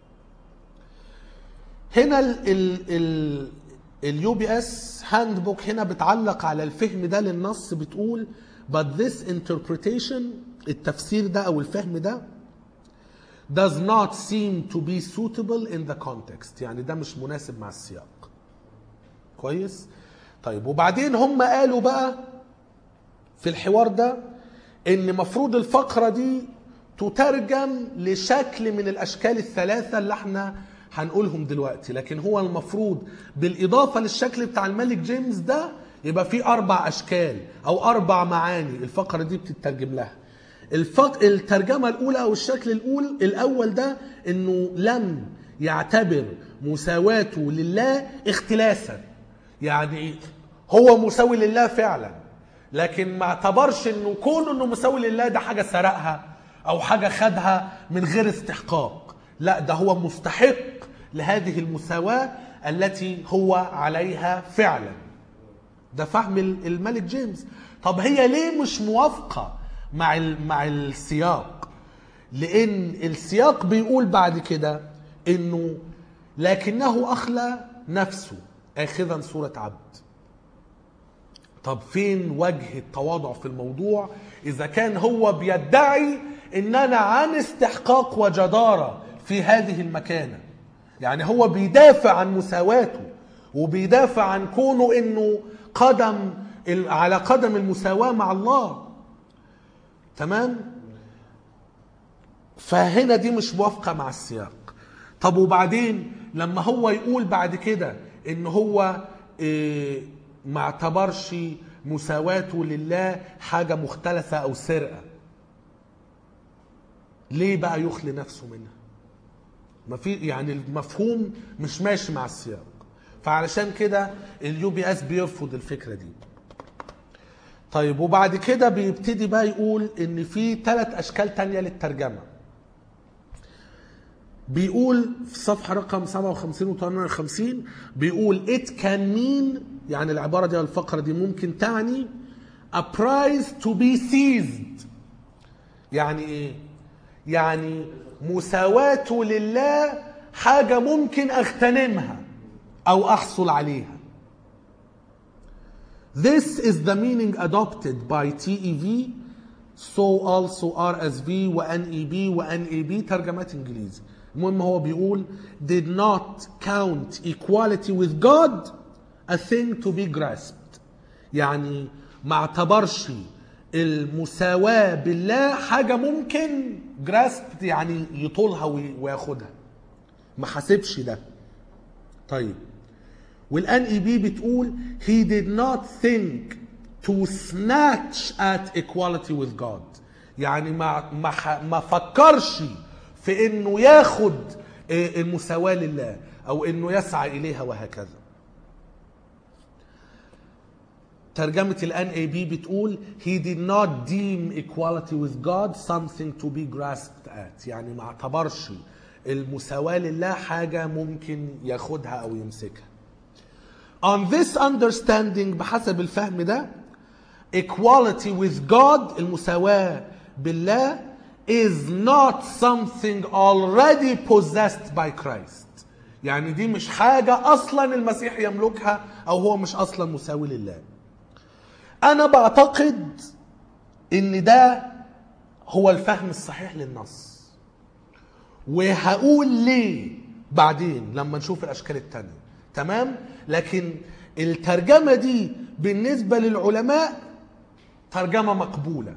هنا ال ال ال اليو بي اس هاند بوك هنا بتعلق على الفهم ده للنص، بتقول but this interpretation، التفسير ده أو الفهم ده does not seem to be suitable in the context. يعني ده مش مناسب مع السياق. كويس؟ طيب، وبعدين هم قالوا بقى في الحوار ده ان مفروض الفقرة دي تترجم لشكل من الاشكال الثلاثة اللي احنا هنقولهم دلوقتي، لكن هو المفروض بالاضافة للشكل بتاع الملك جيمس ده يبقى في اربع اشكال او اربع معاني الفقرة دي بتترجم لها. الفق... الترجمة الاولى او الشكل الاول الاول ده انه لم يعتبر مساواته لله اختلاسا، يعني هو مساوي لله فعلا، لكن ما اعتبرش انه كونه انه مساوي لله ده حاجة سرقها او حاجة خدها من غير استحقاق. لا، ده هو مستحق لهذه المساواة التي هو عليها فعلا. ده فهم الملك جيمس. طب هي ليه مش موافقة مع مع السياق؟ لان السياق بيقول بعد كده انه لكنه اخلى نفسه اخذا صورة عبد. طب فين وجه التواضع في الموضوع اذا كان هو بيدعي ان انا عن استحقاق وجدارة في هذه المكانة؟ يعني هو بيدافع عن مساواته وبيدافع عن كونه انه قدم على قدم المساواة مع الله. تمام؟ فهنا دي مش موافقة مع السياق. طب وبعدين لما هو يقول بعد كده ان هو إيه ما اعتبرش مساواته لله حاجة مختلفة او سرقة، ليه بقى يخلي نفسه منها؟ ما في، يعني المفهوم مش ماشي مع السياق. فعلشان كده اليو بي اس بيرفض الفكرة دي. طيب، وبعد كده بيبتدي بقى يقول ان في ثلاث اشكال تانية للترجمة. بيقول في صفحة رقم سبعة وخمسين و ثمانية وخمسين بيقول it can mean، يعني العبارة دي الفقرة دي ممكن تعني a prize to be seized. يعني ايه؟ يعني مساواته لله حاجة ممكن اغتنمها او احصل عليها. This is the meaning adopted by T E V so also R S V و N E B و N A B ترجمات انجليزي. المهم هو بيقول did not count equality with God a thing to be grasped. يعني ما اعتبرش المساواة بالله حاجة ممكن grasped يعني يطولها وياخدها، ما حسبش ده. طيب والان اي بي بتقول he did not think to snatch at equality with God. يعني ما ما ما فكرش في انه ياخد المساواة لله او انه يسعى اليها وهكذا. ترجمة الان اي بي بتقول he did not deem equality with God something to be grasped at. يعني ما اعتبرش المساواة لله حاجة ممكن ياخدها او يمسكها. On this understanding بحسب الفهم ده equality with God المساواة بالله is not something already possessed by Christ. يعني دي مش حاجة أصلا المسيح يملكها أو هو مش أصلا مساوي لله. أنا بعتقد إن ده هو الفهم الصحيح للنص، وهقول ليه بعدين لما نشوف الأشكال التانية. تمام؟ لكن الترجمة دي بالنسبة للعلماء ترجمة مقبولة.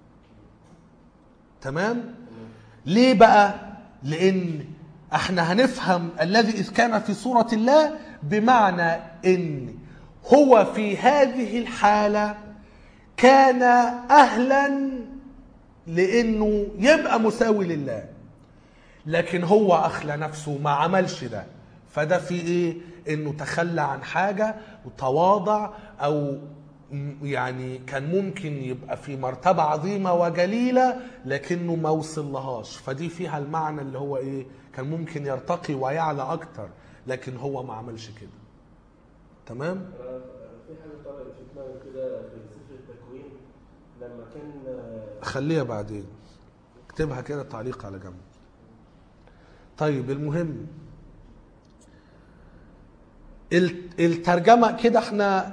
تمام؟ ليه بقى؟ لأن احنا هنفهم الذي إذ كان في صورة الله بمعنى إن هو في هذه الحالة كان أهلا لأنه يبقى مساوي لله، لكن هو أخلى نفسه ما عملش ده. فده في إيه؟ إنه تخلى عن حاجة وتواضع، أو يعني كان ممكن يبقى في مرتبة عظيمة وجليلة لكنه ما وصل لهاش. فدي فيها المعنى اللي هو إيه؟ كان ممكن يرتقي ويعلى أكتر لكن هو ما عملش كده. تمام؟ في حاجة طلعت في دماغي كده في سفر التكوين لما كان خليها بعدين، اكتبها كده تعليق على جنب. طيب المهم الترجمة كده احنا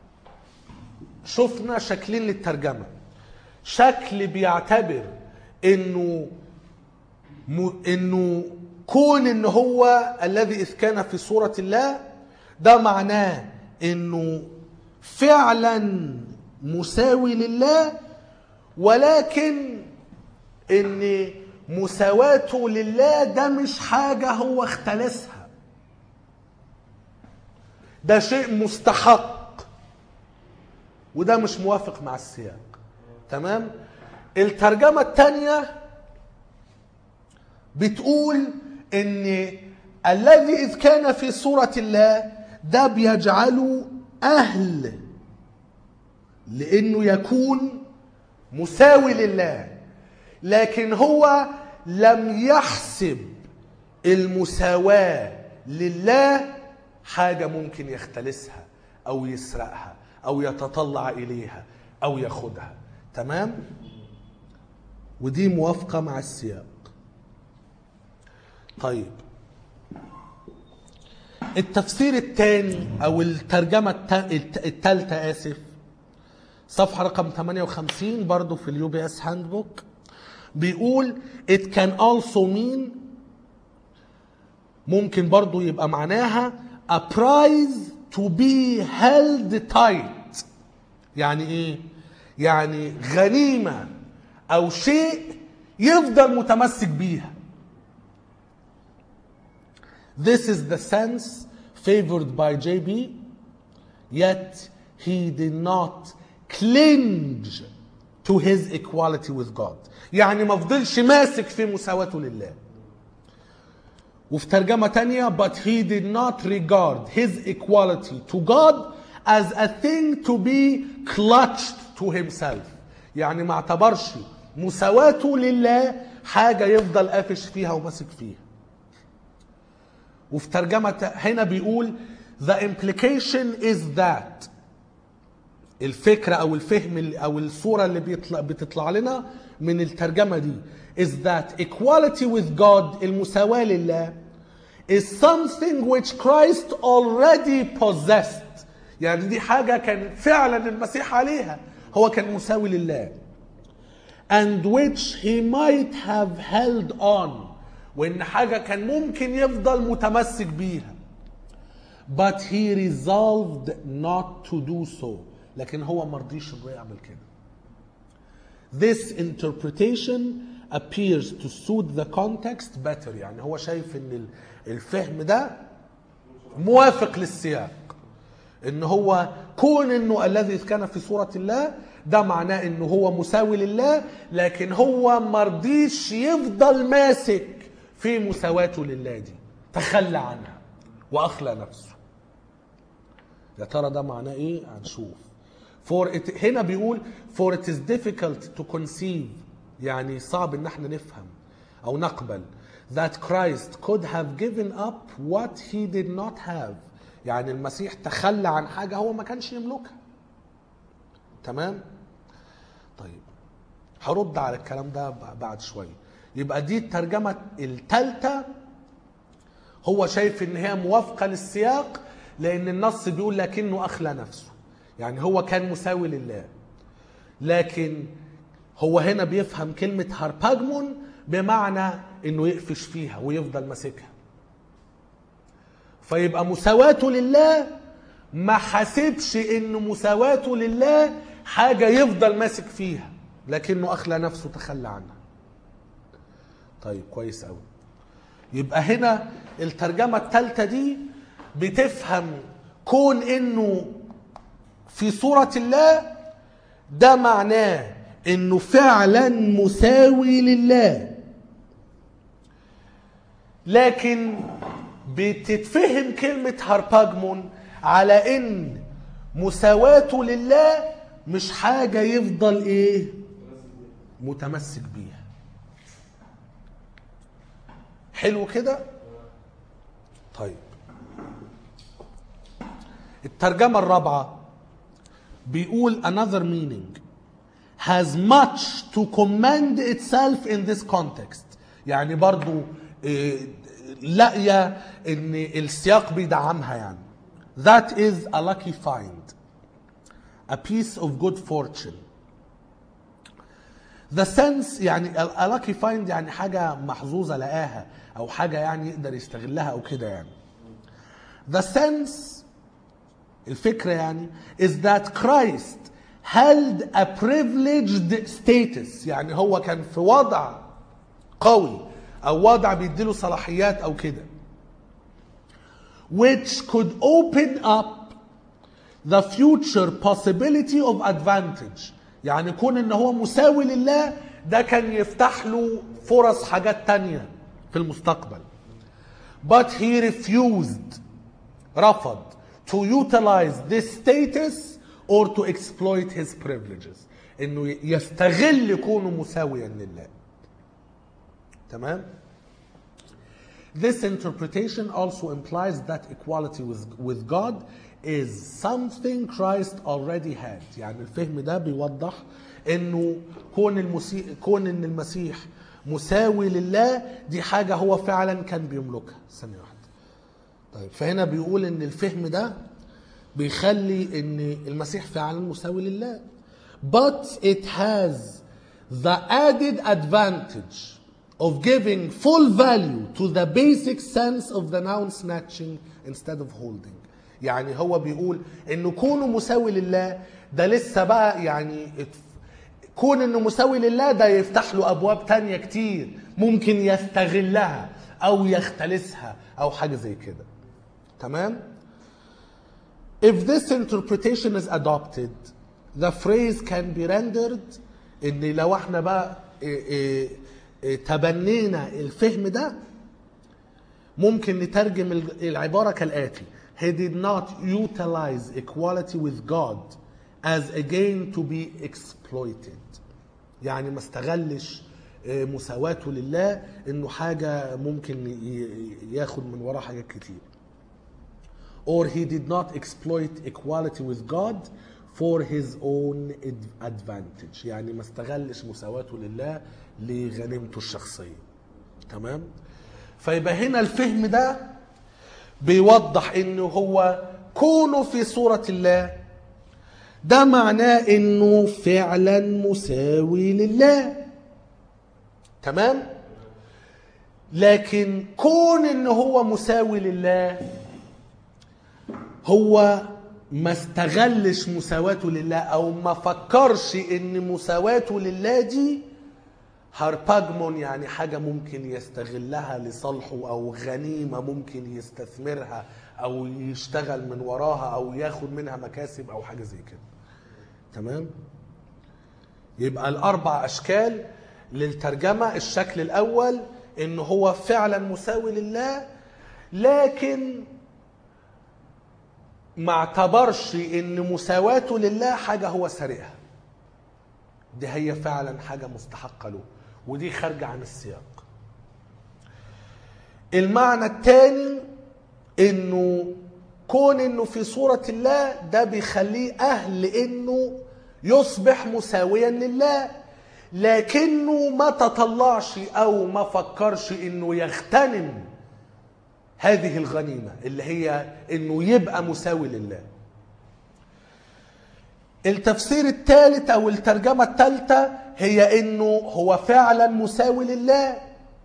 شفنا شكلين للترجمة. شكل بيعتبر انه م... انه كون ان هو الذي اذ كان في صورة الله ده معناه انه فعلا مساوي لله، ولكن ان مساواته لله ده مش حاجة هو اختلسها، ده شيء مستحق، وده مش موافق مع السياق. تمام؟ الترجمة الثانية بتقول ان الذي إذ كان في صورة الله ده بيجعله أهل لأنه يكون مساوي لله، لكن هو لم يحسب المساواة لله حاجة ممكن يختلسها أو يسرقها أو يتطلع إليها أو ياخدها. تمام؟ ودي موافقة مع السياق. طيب التفسير الثاني أو الترجمة الثالثة آسف، صفحة رقم ثمانية وخمسين برضو في اليو بي اس هاندبوك، بيقول it can also mean ممكن برضو يبقى معناها a prize to be held tight. يعني ايه؟ يعني غنيمة او شيء يفضل متمسك بيها. This is the sense favored by J B, yet he did not cling to his equality with God. يعني ما فضلش ماسك في مساواته لله. وفي ترجمة تانية but he did not regard his equality to God as a thing to be clutched to himself. يعني ما اعتبرش مساواته لله حاجة يفضل قافش فيها وماسك فيها. وفي ترجمة هنا بيقول the implication is that الفكرة أو الفهم أو الصورة اللي بيطلع بتطلع لنا من الترجمة دي is that equality with God المساواة لله is something which Christ already possessed. يعني دي حاجة كان فعلا المسيح عليها، هو كان مساوي لله. and which he might have held on. وإن حاجة كان ممكن يفضل متمسك بيها. But he resolved not to do so. لكن هو مرضيش إنه يعمل كده. This interpretation appears to suit the context better. يعني هو شايف إن الفهم ده موافق للسياق. إن هو كون إنه الذي كان في صورة الله ده معناه إنه هو مساوي لله، لكن هو مرضيش يفضل ماسك في مساواته لله دي، تخلى عنها وأخلى نفسه. يا ترى ده معناه إيه؟ هنشوف. For it هنا بيقول for it is difficult to conceive، يعني صعب إن احنا نفهم أو نقبل that Christ could have given up what he did not have. يعني المسيح تخلى عن حاجة هو ما كانش يملكها. تمام؟ طيب هرد على الكلام ده بعد شوية. يبقى دي الترجمة الثالثة، هو شايف ان هي موافقة للسياق لان النص بيقول لكنه اخلى نفسه، يعني هو كان مساوي لله. لكن هو هنا بيفهم كلمة هارباجمون بمعنى انه يقفش فيها ويفضل ماسكها. فيبقى مساواته لله ما حسبش انه مساواته لله حاجة يفضل ماسك فيها، لكنه اخلى نفسه تخلى عنها. طيب كويس قوي. يبقى هنا الترجمة الثالثة دي بتفهم كون انه في صورة الله ده معناه انه فعلا مساوي لله، لكن بتتفهم كلمة هارباجمون على ان مساواته لله مش حاجة يفضل ايه متمسك بيها. حلو كده؟ طيب الترجمة الرابعة بيقول another meaning has much to commend itself in this context. يعني برضو لاقية ان السياق بيدعمها. يعني that is a lucky find, a piece of good fortune. the sense يعني a lucky find يعني حاجة محظوظة لقاها او حاجة يعني يقدر يستغلها او كده. يعني the sense الفكرة يعني is that Christ held a privileged status. يعني هو كان في وضع قوي او وضع بيديله صلاحيات او كده which could open up the future possibility of advantage. يعني كون ان هو مساوي لله ده كان يفتح له فرص حاجات تانية في المستقبل. but he refused رفض to utilize this status or to exploit his privileges. انه يستغل كونه مساويا لله. تمام؟ This interpretation also implies that equality with, with God is something Christ already had. يعني الفهم ده بيوضح انه كون المسيح كون ان المسيح مساوي لله دي حاجة هو فعلا كان بيملكها. ثانية واحدة. طيب فهنا بيقول ان الفهم ده بيخلي ان المسيح فعلا مساوي لله. But it has the added advantage of giving full value to the basic sense of the noun snatching instead of holding. يعني هو بيقول انه كونه مساوي لله ده لسه بقى يعني كون انه مساوي لله ده يفتح له ابواب تانية كتير ممكن يستغلها او يختلسها او حاجة زي كده. تمام؟ If this interpretation is adopted, the phrase can be rendered ان لو احنا بقى إيه إيه تبنينا الفهم ده ممكن نترجم العبارة كالآتي: He did not utilize equality with God as a gain to be exploited. يعني ما استغلش مساواته لله انه حاجة ممكن ياخد من وراء حاجات كتير. Or he did not exploit equality with God for his own advantage. يعني ما استغلش مساواته لله لغنيمته الشخصية. تمام؟ فيبقى هنا الفهم ده بيوضح انه هو كونه في صورة الله ده معناه انه فعلا مساوي لله. تمام. لكن كون انه هو مساوي لله، هو ما استغلش مساواته لله او ما فكرش ان مساواته لله دي هارباجمون، يعني حاجة ممكن يستغلها لصالحه او غنيمة ممكن يستثمرها او يشتغل من وراها او ياخد منها مكاسب او حاجة زي كده. تمام. يبقى الاربع اشكال للترجمة. الشكل الاول انه هو فعلا مساوي لله، لكن ما اعتبرش ان مساواته لله حاجة هو سارقها، دي هي فعلا حاجة مستحقة له، ودي خارجة عن السياق. المعنى الثاني انه كون انه في صورة الله ده بيخليه اهل انه يصبح مساويا لله، لكنه ما تطلعش او ما فكرش انه يغتنم هذه الغنيمة اللي هي انه يبقى مساوي لله. التفسير الثالث او الترجمة الثالثة هي انه هو فعلا مساوي لله،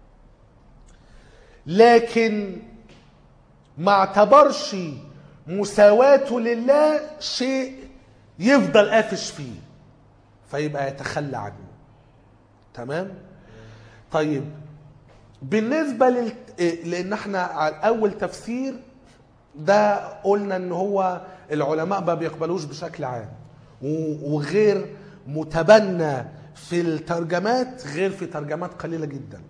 لكن ما اعتبرش مساواته لله شيء يفضل قافش فيه فيبقى يتخلى عنه. تمام. طيب بالنسبة لل... لان احنا على اول تفسير ده قلنا ان هو العلماء ما بيقبلوش بشكل عام، وغير متبنى في الترجمات غير في ترجمات قليلة جدا.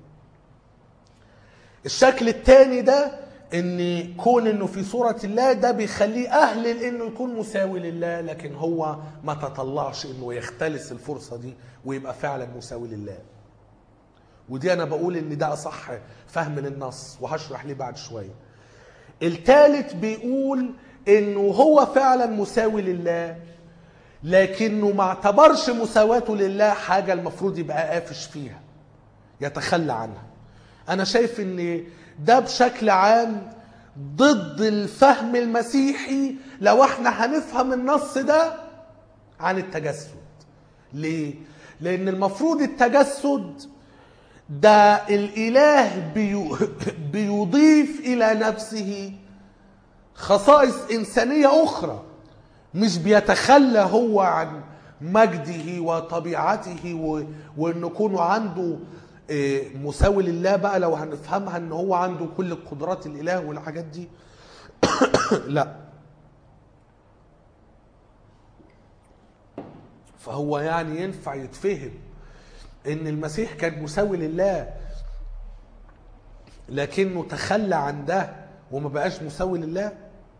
الشكل الثاني ده ان كون انه في صورة الله ده بيخليه اهل انه يكون مساوي لله، لكن هو ما تطلعش انه يختلس الفرصة دي ويبقى فعلا مساوي لله. ودي انا بقول ان ده اصح فهم للنص، وهشرح ليه بعد شوية. الثالث بيقول انه هو فعلا مساوي لله، لكنه ما اعتبرش مساواته لله حاجة المفروض يبقى قافش فيها يتخلى عنها. انا شايف ان ده بشكل عام ضد الفهم المسيحي لو احنا هنفهم النص ده عن التجسد. ليه؟ لان المفروض التجسد ده الاله بيضيف الى نفسه خصائص انسانية اخرى، مش بيتخلى هو عن مجده وطبيعته وانه يكون عنده مساوي لله بقى لو هنفهمها ان هو عنده كل قدرات الاله والحاجات دي. لا، فهو يعني ينفع يتفهم ان المسيح كان مساوي لله لكنه تخلى عن ده وما بقاش مساوي لله؟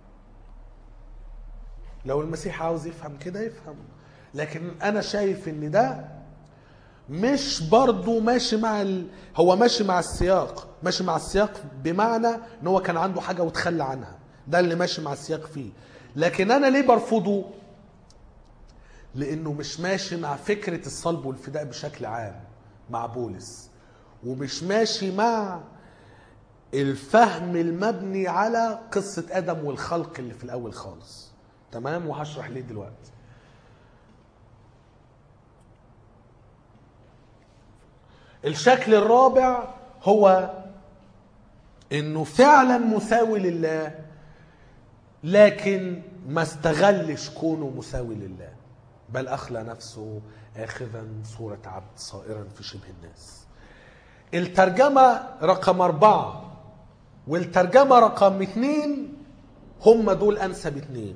لو المسيح عاوز يفهم كده يفهم، لكن انا شايف ان ده مش برضو ماشي مع ال... هو ماشي مع السياق، ماشي مع السياق بمعنى ان هو كان عنده حاجة وتخلى عنها، ده اللي ماشي مع السياق فيه. لكن انا ليه برفضه؟ لانه مش ماشي مع فكرة الصلب والفداء بشكل عام مع بولس، ومش ماشي مع الفهم المبني على قصة آدم والخلق اللي في الاول خالص. تمام. وهشرح ليه دلوقتي. الشكل الرابع هو انه فعلا مساوي لله، لكن ما استغلش كونه مساوي لله، بل اخلى نفسه اخذا صورة عبد صائرا في شبه الناس. الترجمة رقم اربعة والترجمة رقم اتنين هم دول انسب اتنين.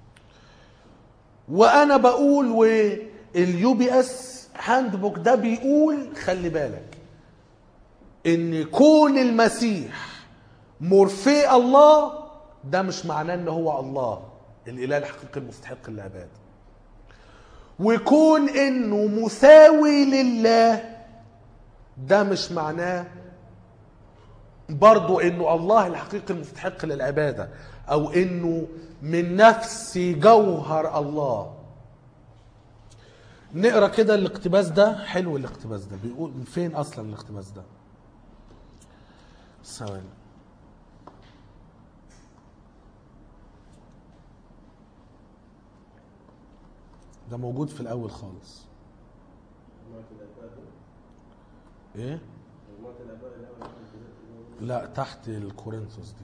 وانا بقول واليو بي اس هاندبوك ده بيقول خلي بالك ان كون المسيح مرفي الله ده مش معناه ان هو الله الاله الحقيقي المستحق للعباده، وكون انه مساوي لله ده مش معناه برضو انه الله الحقيقي المستحق للعباده او انه من نفس جوهر الله. نقرا كده الاقتباس ده، حلو الاقتباس ده. بيقول من فين اصلا الاقتباس ده؟ ثواني. ده موجود في الاول خالص. مجموعة الآباء دول؟ ايه؟ مجموعة الآباء الأول لا تحت الكورنثوس دي.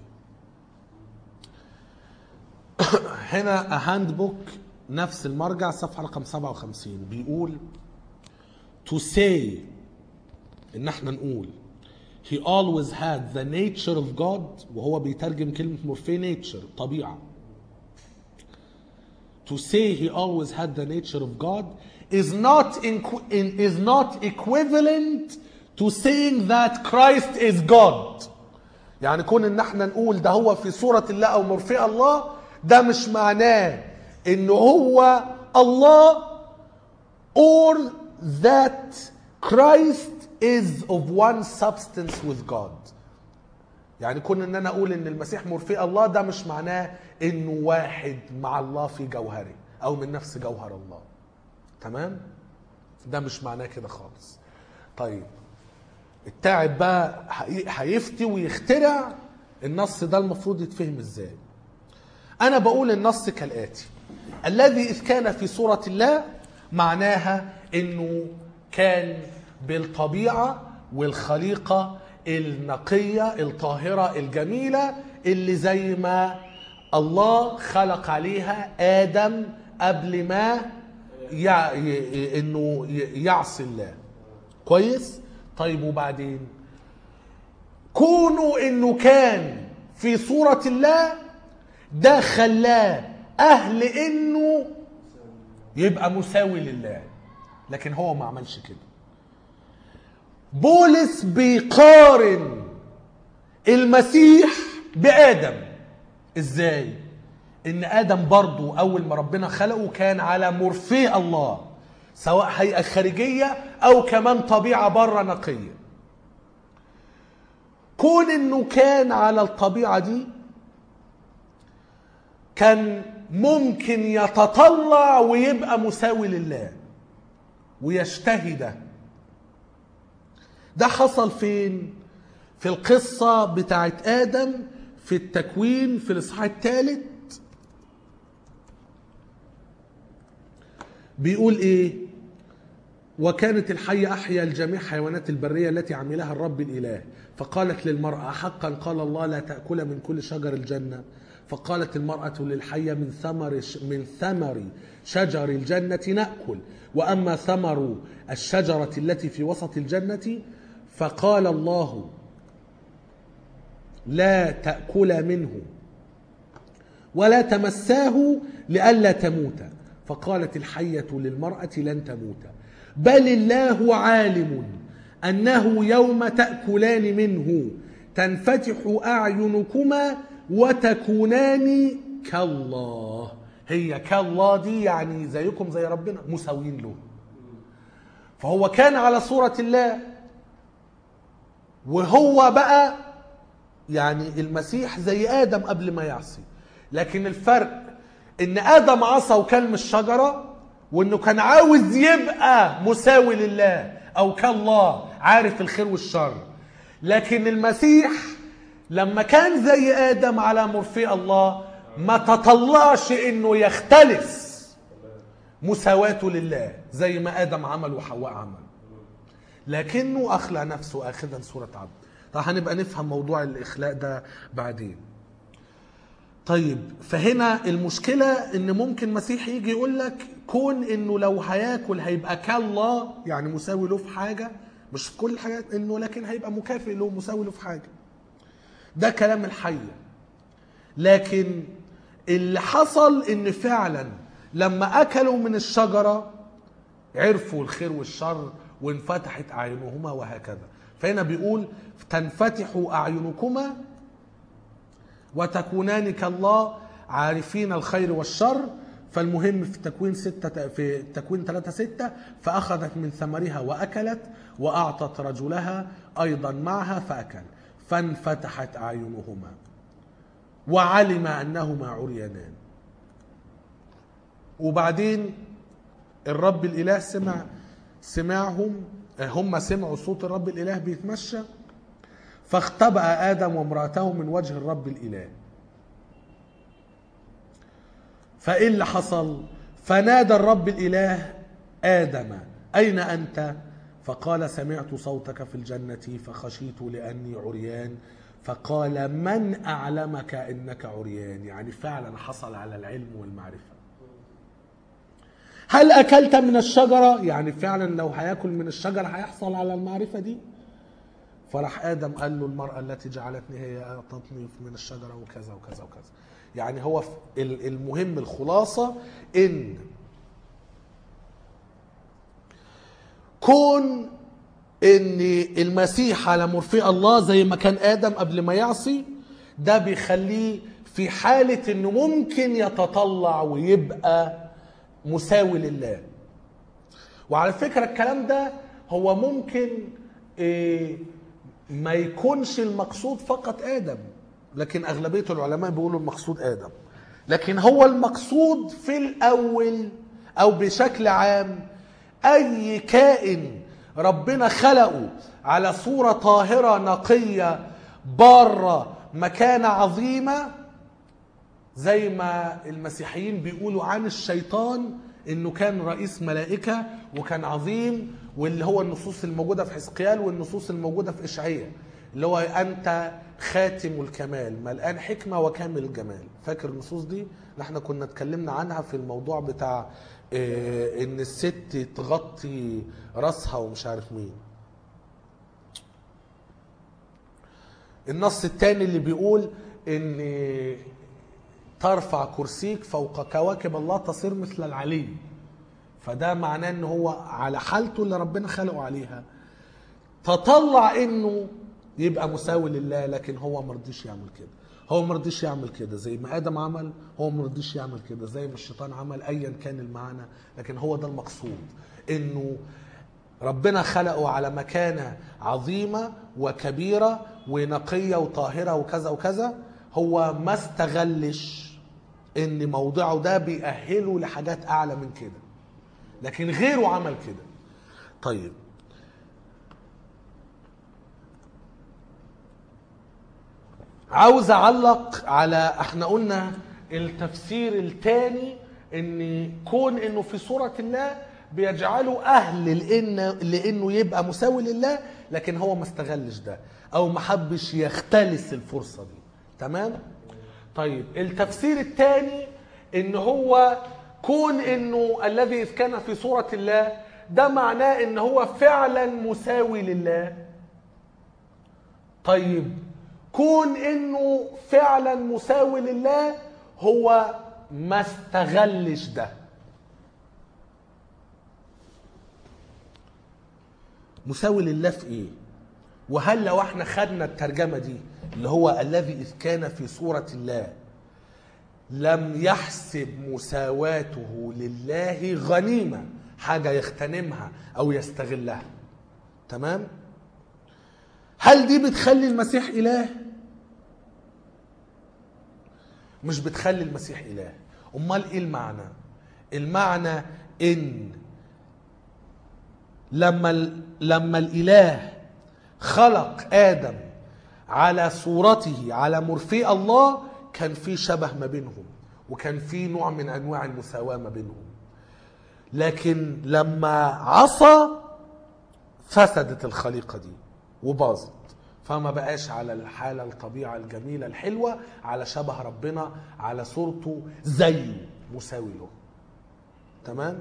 هنا هاند بوك نفس المرجع صفحة رقم سبعة وخمسين بيقول to say ان احنا نقول he always had the nature of God، وهو بيترجم كلمة مورفي nature طبيعة. to say he always had the nature of God is not in, is not equivalent to saying that Christ is God. يعني كون ان احنا نقول ده هو في صورة الله او مرفئ الله، ده مش معناه انه هو الله or that Christ is of one substance with God. يعني كون ان انا اقول ان المسيح مرفئ الله، ده مش معناه انه واحد مع الله في جوهره او من نفس جوهر الله. تمام؟ ده مش معناه كده خالص. طيب التاعب بقى هيفتي ويخترع النص ده المفروض يتفهم ازاي. انا بقول النص كالاتي: الذي اذ كان في صورة الله معناها انه كان بالطبيعة والخليقة النقية الطاهرة الجميلة اللي زي ما الله خلق عليها آدم قبل ما يع... ي... انه يعصي الله. كويس؟ طيب وبعدين كونه انه كان في صورة الله ده خلاه اهل انه يبقى مساوي لله، لكن هو ما عملش كده. بولس بيقارن المسيح بآدم. ازاي؟ ان آدم برضو اول ما ربنا خلقه كان على مرفئ الله، سواء هيئة خارجية او كمان طبيعة بره نقية. كون انه كان على الطبيعة دي كان ممكن يتطلع ويبقى مساوي لله ويشتهي ده. ده حصل فين؟ في القصة بتاعت آدم في التكوين في الإصحاح الثالث. بيقول إيه؟ وكانت الحية أحيا الجميع حيوانات البرية التي عملها الرب الإله، فقالت للمرأة: حقا قال الله لا تأكل من كل شجر الجنة. فقالت المرأة للحية: من ثمر من ثمر شجر الجنة نأكل، وأما ثمر الشجرة التي في وسط الجنة فقال الله لا تأكل منه ولا تمساه لئلا تموت. فقالت الحية للمرأة: لن تموت، بل الله عالم أنه يوم تأكلان منه تنفتح أعينكما وتكونان كالله. هي كالله دي يعني زيكم زي ربنا، مساوين له. فهو كان على صورة الله، وهو بقى يعني المسيح زي آدم قبل ما يعصي. لكن الفرق ان آدم عصى وكل من الشجرة، وانه كان عاوز يبقى مساوي لله او كالله عارف الخير والشر. لكن المسيح لما كان زي آدم على مرفئ الله ما تطلعش انه يختلس مساواته لله زي ما آدم عمل وحواء عمل، لكنه أخلع نفسه آخذا صورة عبد. طيب هنبقى نفهم موضوع الإخلاء ده بعدين. طيب فهنا المشكلة ان ممكن مسيح يجي يقول لك كون انه لو هياكل هيبقى كالله، يعني مساوي له في حاجة، مش في كل الحاجات انه، لكن هيبقى مكافئ له مساوي له في حاجة. ده كلام الحية. لكن اللي حصل ان فعلا لما اكلوا من الشجرة عرفوا الخير والشر وانفتحت اعينهما وهكذا. فهنا بيقول تنفتح اعينكما وتكونان كالله عارفين الخير والشر. فالمهم في تكوين ستة في تكوين ثلاثة ستة فأخذت من ثمرها وأكلت وأعطت رجلها أيضا معها فأكل فانفتحت أعينهما وعلم أنهما عريانان. وبعدين الرب الإله سمع سمعهم هم سمعوا صوت الرب الإله بيتمشى، فاختبأ آدم وامرأته من وجه الرب الإله. فإيه اللي حصل؟ فنادى الرب الإله آدم أين أنت؟ فقال سمعت صوتك في الجنة فخشيت لأني عريان فقال من أعلمك إنك عريان؟ يعني فعلا حصل على العلم والمعرفة. هل أكلت من الشجرة؟ يعني فعلا لو هياكل من الشجرة هيحصل على المعرفة دي. فراح آدم قال له المرأة التي جعلتني هي أعطتني من الشجرة وكذا وكذا وكذا. يعني هو المهم الخلاصة إن كون إن المسيح على مرفئ الله زي ما كان آدم قبل ما يعصي، ده بيخليه في حالة إنه ممكن يتطلع ويبقى مساوي لله. وعلى فكرة الكلام ده هو ممكن إيه ما يكونش المقصود فقط آدم، لكن أغلبية العلماء بيقولوا المقصود آدم. لكن هو المقصود في الأول أو بشكل عام أي كائن ربنا خلقه على صورة طاهرة نقية بارة مكانة عظيمة، زي ما المسيحيين بيقولوا عن الشيطان انه كان رئيس ملائكة وكان عظيم، واللي هو النصوص الموجودة في حزقيال والنصوص الموجودة في إشعياء اللي هو أنت خاتم الكمال ملآن حكمة وكامل الجمال. فاكر النصوص دي اللي احنا كنا اتكلمنا عنها في الموضوع بتاع اه ان الست تغطي راسها ومش عارف مين. النص الثاني اللي بيقول ان ترفع كرسيك فوق كواكب الله تصير مثل العلي، فده معناه ان هو على حالته اللي ربنا خلقه عليها تطلع انه يبقى مساوي لله، لكن هو ما رضيش يعمل كده. هو ما رضيش يعمل كده زي ما آدم عمل، هو ما رضيش يعمل كده زي ما الشيطان عمل، ايا كان المعنى. لكن هو ده المقصود، انه ربنا خلقه على مكانة عظيمة وكبيرة ونقية وطاهرة وكذا وكذا. هو ما استغلش ان موضعه ده بيأهله لحاجات اعلى من كده، لكن غيره عمل كده. طيب عاوز اعلق على احنا قلنا التفسير الثاني ان كون انه في صورة الله بيجعله اهل لانه لانه يبقى مساوي لله، لكن هو ما استغلش ده او ما حبش يختلس الفرصة دي. تمام؟ طيب التفسير الثاني ان هو كون انه الذي اذ كان في صورة الله ده معناه ان هو فعلا مساوي لله. طيب كون انه فعلا مساوي لله هو ما استغلش ده. مساوي لله في ايه؟ وهل لو احنا خدنا الترجمة دي اللي هو الذي إذ كان في صورة الله لم يحسب مساواته لله غنيمة، حاجة يغتنمها أو يستغلها. تمام؟ هل دي بتخلي المسيح إله؟ مش بتخلي المسيح إله. أمال إيه المعنى؟ المعنى إن لما لما الإله خلق آدم على صورته على مرفئ الله كان في شبه ما بينهم وكان في نوع من أنواع المساواة ما بينهم. لكن لما عصى فسدت الخليقة دي وباظت، فما بقاش على الحالة الطبيعة الجميلة الحلوة على شبه ربنا على صورته زي مساوي له. تمام؟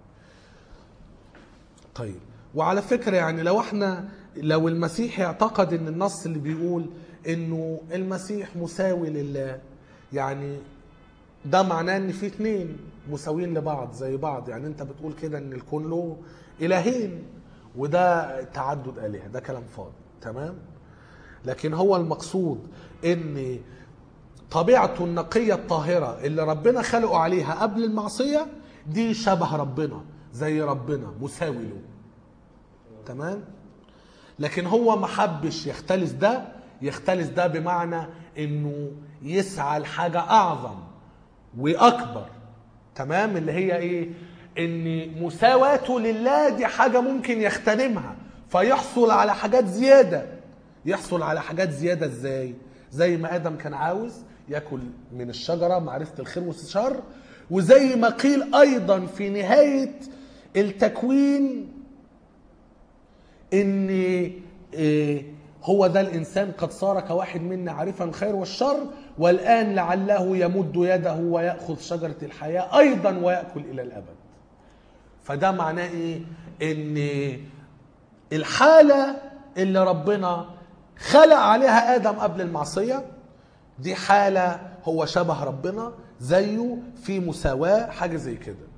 طيب وعلى فكرة يعني لو احنا لو المسيح يعتقد ان النص اللي بيقول انه المسيح مساوي لله، يعني ده معناه ان في اتنين مساويين لبعض زي بعض. يعني انت بتقول كده ان الكون له الهين وده تعدد آلهة، ده كلام فاضي. تمام؟ لكن هو المقصود ان طبيعته النقية الطاهرة اللي ربنا خلقه عليها قبل المعصية دي شبه ربنا زي ربنا مساوي له. تمام؟ لكن هو ما حبش يختلس ده. يختلس ده بمعنى انه يسعى لحاجة اعظم واكبر. تمام؟ اللي هي ايه؟ ان مساواته لله دي حاجة ممكن يغتنمها فيحصل على حاجات زيادة. يحصل على حاجات زيادة ازاي؟ زي ما ادم كان عاوز ياكل من الشجرة معرفة الخير والشر وزي ما قيل أيضا في نهاية التكوين إن إيه هو ده الإنسان قد صار كواحد منا عارفا الخير والشر والآن لعله يمد يده ويأخذ شجرة الحياة أيضا ويأكل إلى الأبد. فده معناه إيه؟ إن الحالة اللي ربنا خلق عليها آدم قبل المعصية دي حالة هو شبه ربنا زيه في مساواة حاجة زي كده،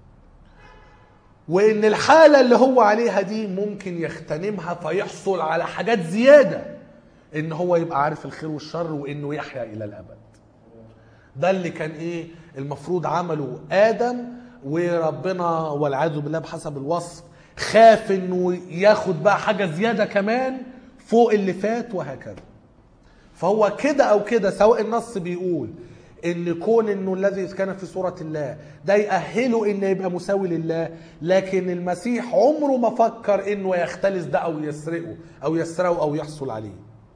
وإن الحالة اللي هو عليها دي ممكن يغتنمها فيحصل على حاجات زيادة، إن هو يبقى عارف الخير والشر وإنه يحيا إلى الأبد. ده اللي كان إيه المفروض عمله آدم، وربنا والعياذ بالله بحسب الوصف خاف إنه ياخد بقى حاجة زيادة كمان فوق اللي فات وهكذا. فهو كده أو كده سواء النص بيقول ان كون انه الذي كان في صورة الله ده يأهله انه يبقى مساوي لله، لكن المسيح عمره ما فكر انه يختلس ده او يسرقه او يسرقه او يحصل عليه.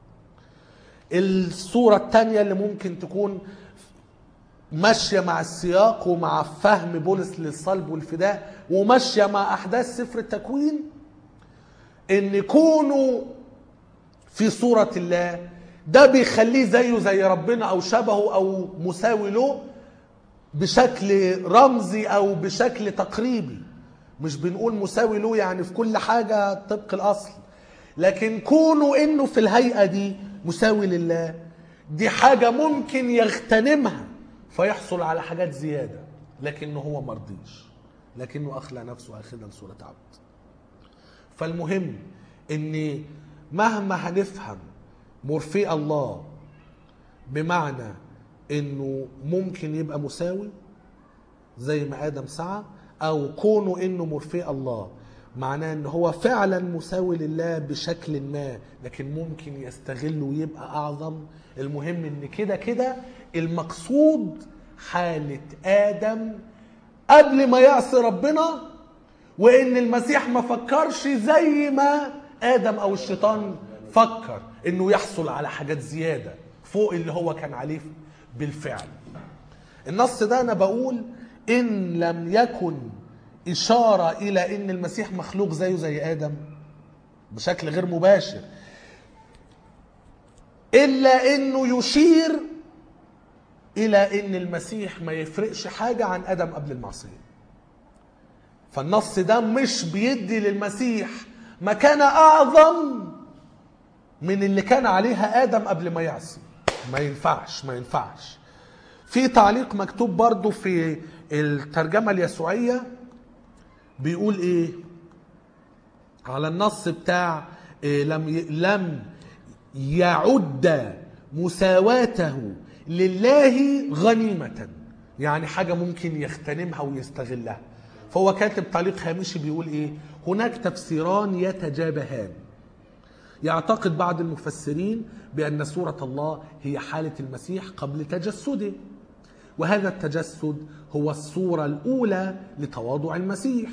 الصورة الثانية اللي ممكن تكون ماشية مع السياق ومع فهم بولس للصلب والفداء وماشية مع احداث سفر التكوين، ان كونه في صورة الله ده بيخليه زيه زي ربنا او شبهه او مساوي له بشكل رمزي او بشكل تقريبي. مش بنقول مساوي له يعني في كل حاجة طبق الاصل، لكن كونه انه في الهيئة دي مساوي لله دي حاجة ممكن يغتنمها فيحصل على حاجات زيادة، لكنه هو مرضيش، لكنه اخلى نفسه اخذا صورة عبد. فالمهم ان مهما هنفهم مرفي الله بمعنى انه ممكن يبقى مساوي زي ما ادم سعى، او كونه انه مرفي الله معناه ان هو فعلا مساوي لله بشكل ما لكن ممكن يستغله ويبقى اعظم. المهم ان كده كده المقصود حالة ادم قبل ما يعصي ربنا، وان المسيح ما فكرش زي ما ادم او الشيطان فكر انه يحصل على حاجات زيادة فوق اللي هو كان عليه بالفعل. النص ده انا بقول ان لم يكن اشارة الى ان المسيح مخلوق زيه زي ادم بشكل غير مباشر، الا انه يشير الى ان المسيح ما يفرقش حاجة عن ادم قبل المعصية. فالنص ده مش بيدي للمسيح مكانة اعظم من اللي كان عليها آدم قبل ما يعصي. ما ينفعش ما ينفعش. في تعليق مكتوب برضو في الترجمة اليسوعية بيقول ايه على النص بتاع إيه لم ي... لم يعد مساواته لله غنيمة، يعني حاجة ممكن يغتنمها ويستغلها. فهو كاتب تعليق هامشي بيقول ايه هناك تفسيران يتجابهان. يعتقد بعض المفسرين بأن صورة الله هي حالة المسيح قبل تجسده، وهذا التجسد هو الصورة الأولى لتواضع المسيح،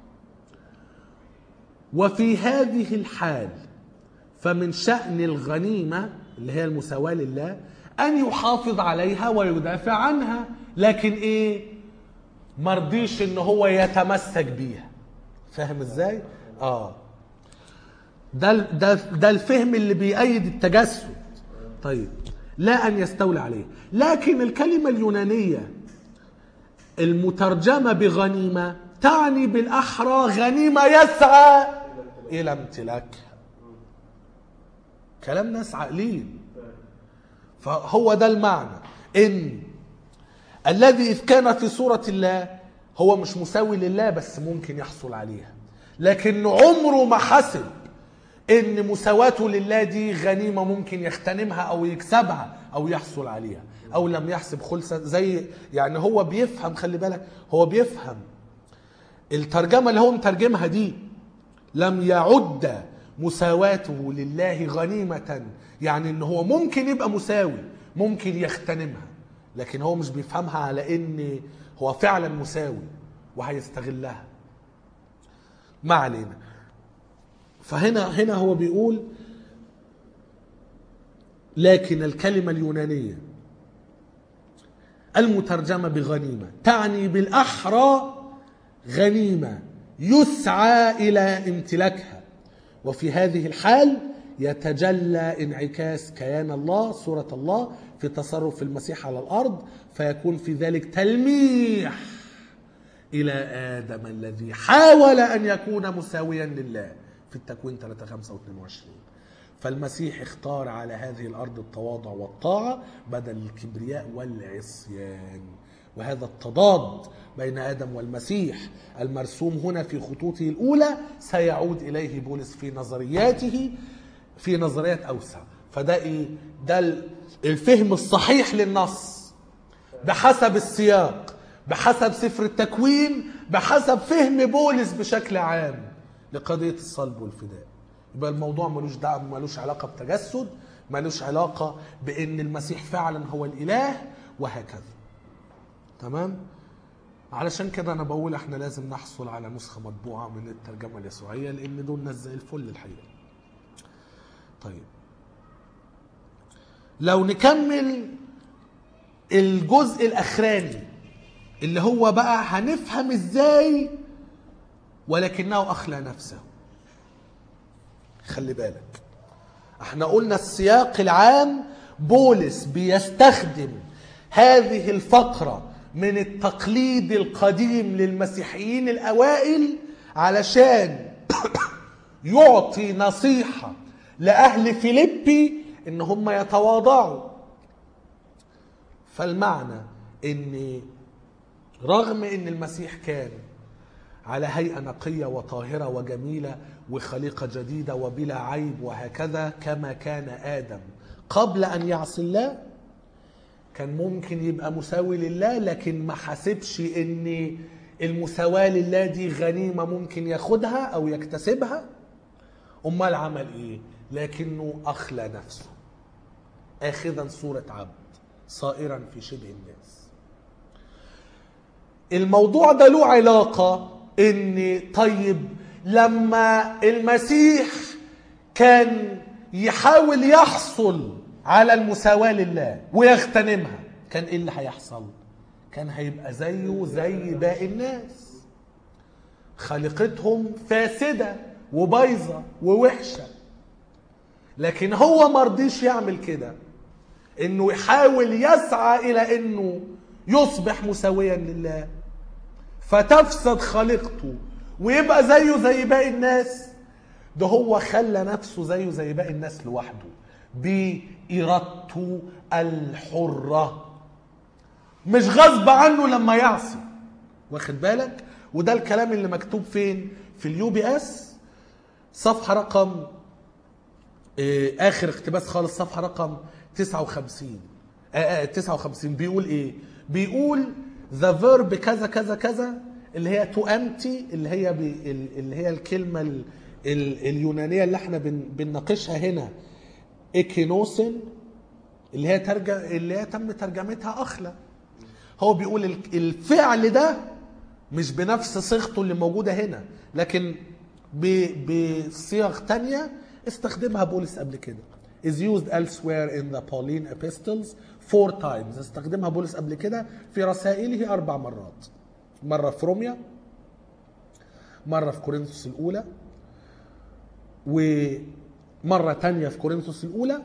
وفي هذه الحال فمن شأن الغنيمة اللي هي المساواة لله أن يحافظ عليها ويدافع عنها، لكن إيه مرضيش إن هو يتمسك بيها. فاهم إزاي؟ آه ده ده ده الفهم اللي بيأيد التجسد. طيب لا أن يستولي عليه، لكن الكلمة اليونانية المترجمة بغنيمة تعني بالأحرى غنيمة يسعى إلى امتلاكها. كلام ناس عاقلين. فهو ده المعنى، إن الذي إذ كان في صورة الله هو مش مساوي لله بس ممكن يحصل عليها، لكن عمره ما حسب ان مساواته لله دي غنيمة ممكن يغتنمها او يكسبها او يحصل عليها، او لم يحسب خلصا. زي يعني هو بيفهم، خلي بالك هو بيفهم الترجمة اللي هو مترجمها دي لم يعد مساواته لله غنيمة، يعني ان هو ممكن يبقى مساوي ممكن يغتنمها، لكن هو مش بيفهمها على ان هو فعلا مساوي وهيستغلها. ما علينا. فهنا هنا هو بيقول لكن الكلمة اليونانية المترجمة بغنيمة تعني بالأحرى غنيمة يسعى إلى امتلاكها. وفي هذه الحال يتجلى انعكاس كيان الله صورة الله في تصرف المسيح على الأرض، فيكون في ذلك تلميح إلى آدم الذي حاول أن يكون مساويا لله في التكوين ثلاثة خمسة واثنين وعشرين. فالمسيح اختار على هذه الأرض التواضع والطاعة بدل الكبرياء والعصيان. وهذا التضاد بين آدم والمسيح المرسوم هنا في خطوطه الأولى سيعود إليه بولس في نظرياته في نظريات أوسع. فده إيه؟ ده الفهم الصحيح للنص بحسب السياق، بحسب سفر التكوين، بحسب فهم بولس بشكل عام لقضية الصلب والفداء. يبقى الموضوع ملوش دعوة، ملوش علاقة بتجسد، ملوش علاقة بأن المسيح فعلا هو الإله وهكذا. تمام؟ علشان كده أنا بقول احنا لازم نحصل على نسخة مطبوعة من الترجمة اليسوعية، لأن دول ناس زي الفل الحقيقة. طيب لو نكمل الجزء الأخراني اللي هو بقى هنفهم ازاي ولكنه أخلى نفسه. خلي بالك احنا قلنا السياق العام بولس بيستخدم هذه الفقرة من التقليد القديم للمسيحيين الأوائل علشان يعطي نصيحة لأهل فيليبي إن هم يتواضعوا. فالمعنى إن رغم إن المسيح كان على هيئة نقية وطاهرة وجميلة وخليقة جديدة وبلا عيب وهكذا كما كان آدم قبل أن يعصي الله، كان ممكن يبقى مساوي لله، لكن ما حسبش إن المساواة لله دي غنيمة ممكن ياخدها أو يكتسبها. أمال عمل إيه؟ لكنه أخلى نفسه آخذا صورة عبد صائرا في شبه الناس. الموضوع ده له علاقة إن طيب لما المسيح كان يحاول يحصل على المساواة لله ويغتنمها، كان إيه اللي هيحصل؟ كان هيبقى زيه زي باقي الناس، خلقتهم فاسدة وبايظة ووحشة. لكن هو مرضيش يعمل كده، إنه يحاول يسعى إلى إنه يصبح مساويا لله فتفسد خلقته ويبقى زيه زي باقي الناس. ده هو خلى نفسه زيه زي باقي الناس لوحده بإرادته الحرة، مش غصب عنه لما يعصي. واخد بالك؟ وده الكلام اللي مكتوب فين؟ في اليو بي اس صفحة رقم آه آخر اقتباس خالص، صفحة رقم تسعة وخمسين. آه آه تسعة وخمسين بيقول إيه؟ بيقول the verb كذا كذا كذا اللي هي to empty، اللي هي اللي هي الكلمة ال ال اليونانية اللي احنا بن بنناقشها هنا اكينوسن، اللي هي ترجم اللي هي تم ترجمتها أخلى. هو بيقول الفعل ده مش بنفس صيغته اللي موجودة هنا، لكن بصيغ تانية استخدمها بولس قبل كده. is used elsewhere in the Pauline epistles four times. استخدمها بولس قبل كده في رسائله أربع مرات، مرة في روميا، مرة في كورنثوس الأولى، ومرة تانية في كورنثوس الأولى،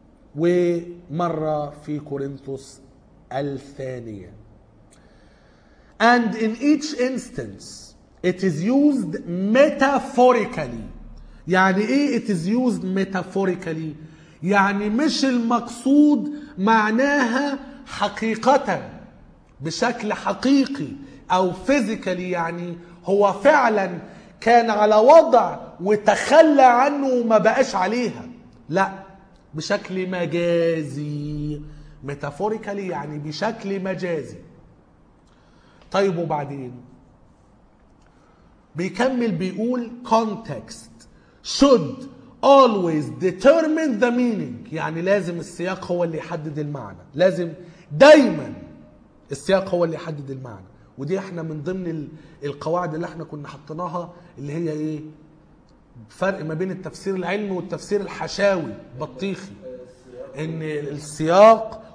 ومرة في كورنثوس الثانية. And in each instance it is used metaphorically. يعني ايه it is used metaphorically؟ يعني مش المقصود معناها حقيقة بشكل حقيقي او فيزيكالي، يعني هو فعلا كان على وضع وتخلى عنه وما بقاش عليها، لا، بشكل مجازي. ميتافوريكالي يعني بشكل مجازي. طيب وبعدين بيكمل بيقول context should always determine the meaning. يعني لازم السياق هو اللي يحدد المعنى، لازم دايما السياق هو اللي يحدد المعنى. ودي احنا من ضمن القواعد اللي احنا كنا حطيناها اللي هي ايه؟ فرق ما بين التفسير العلمي والتفسير الحشاوي بطيخي، ان السياق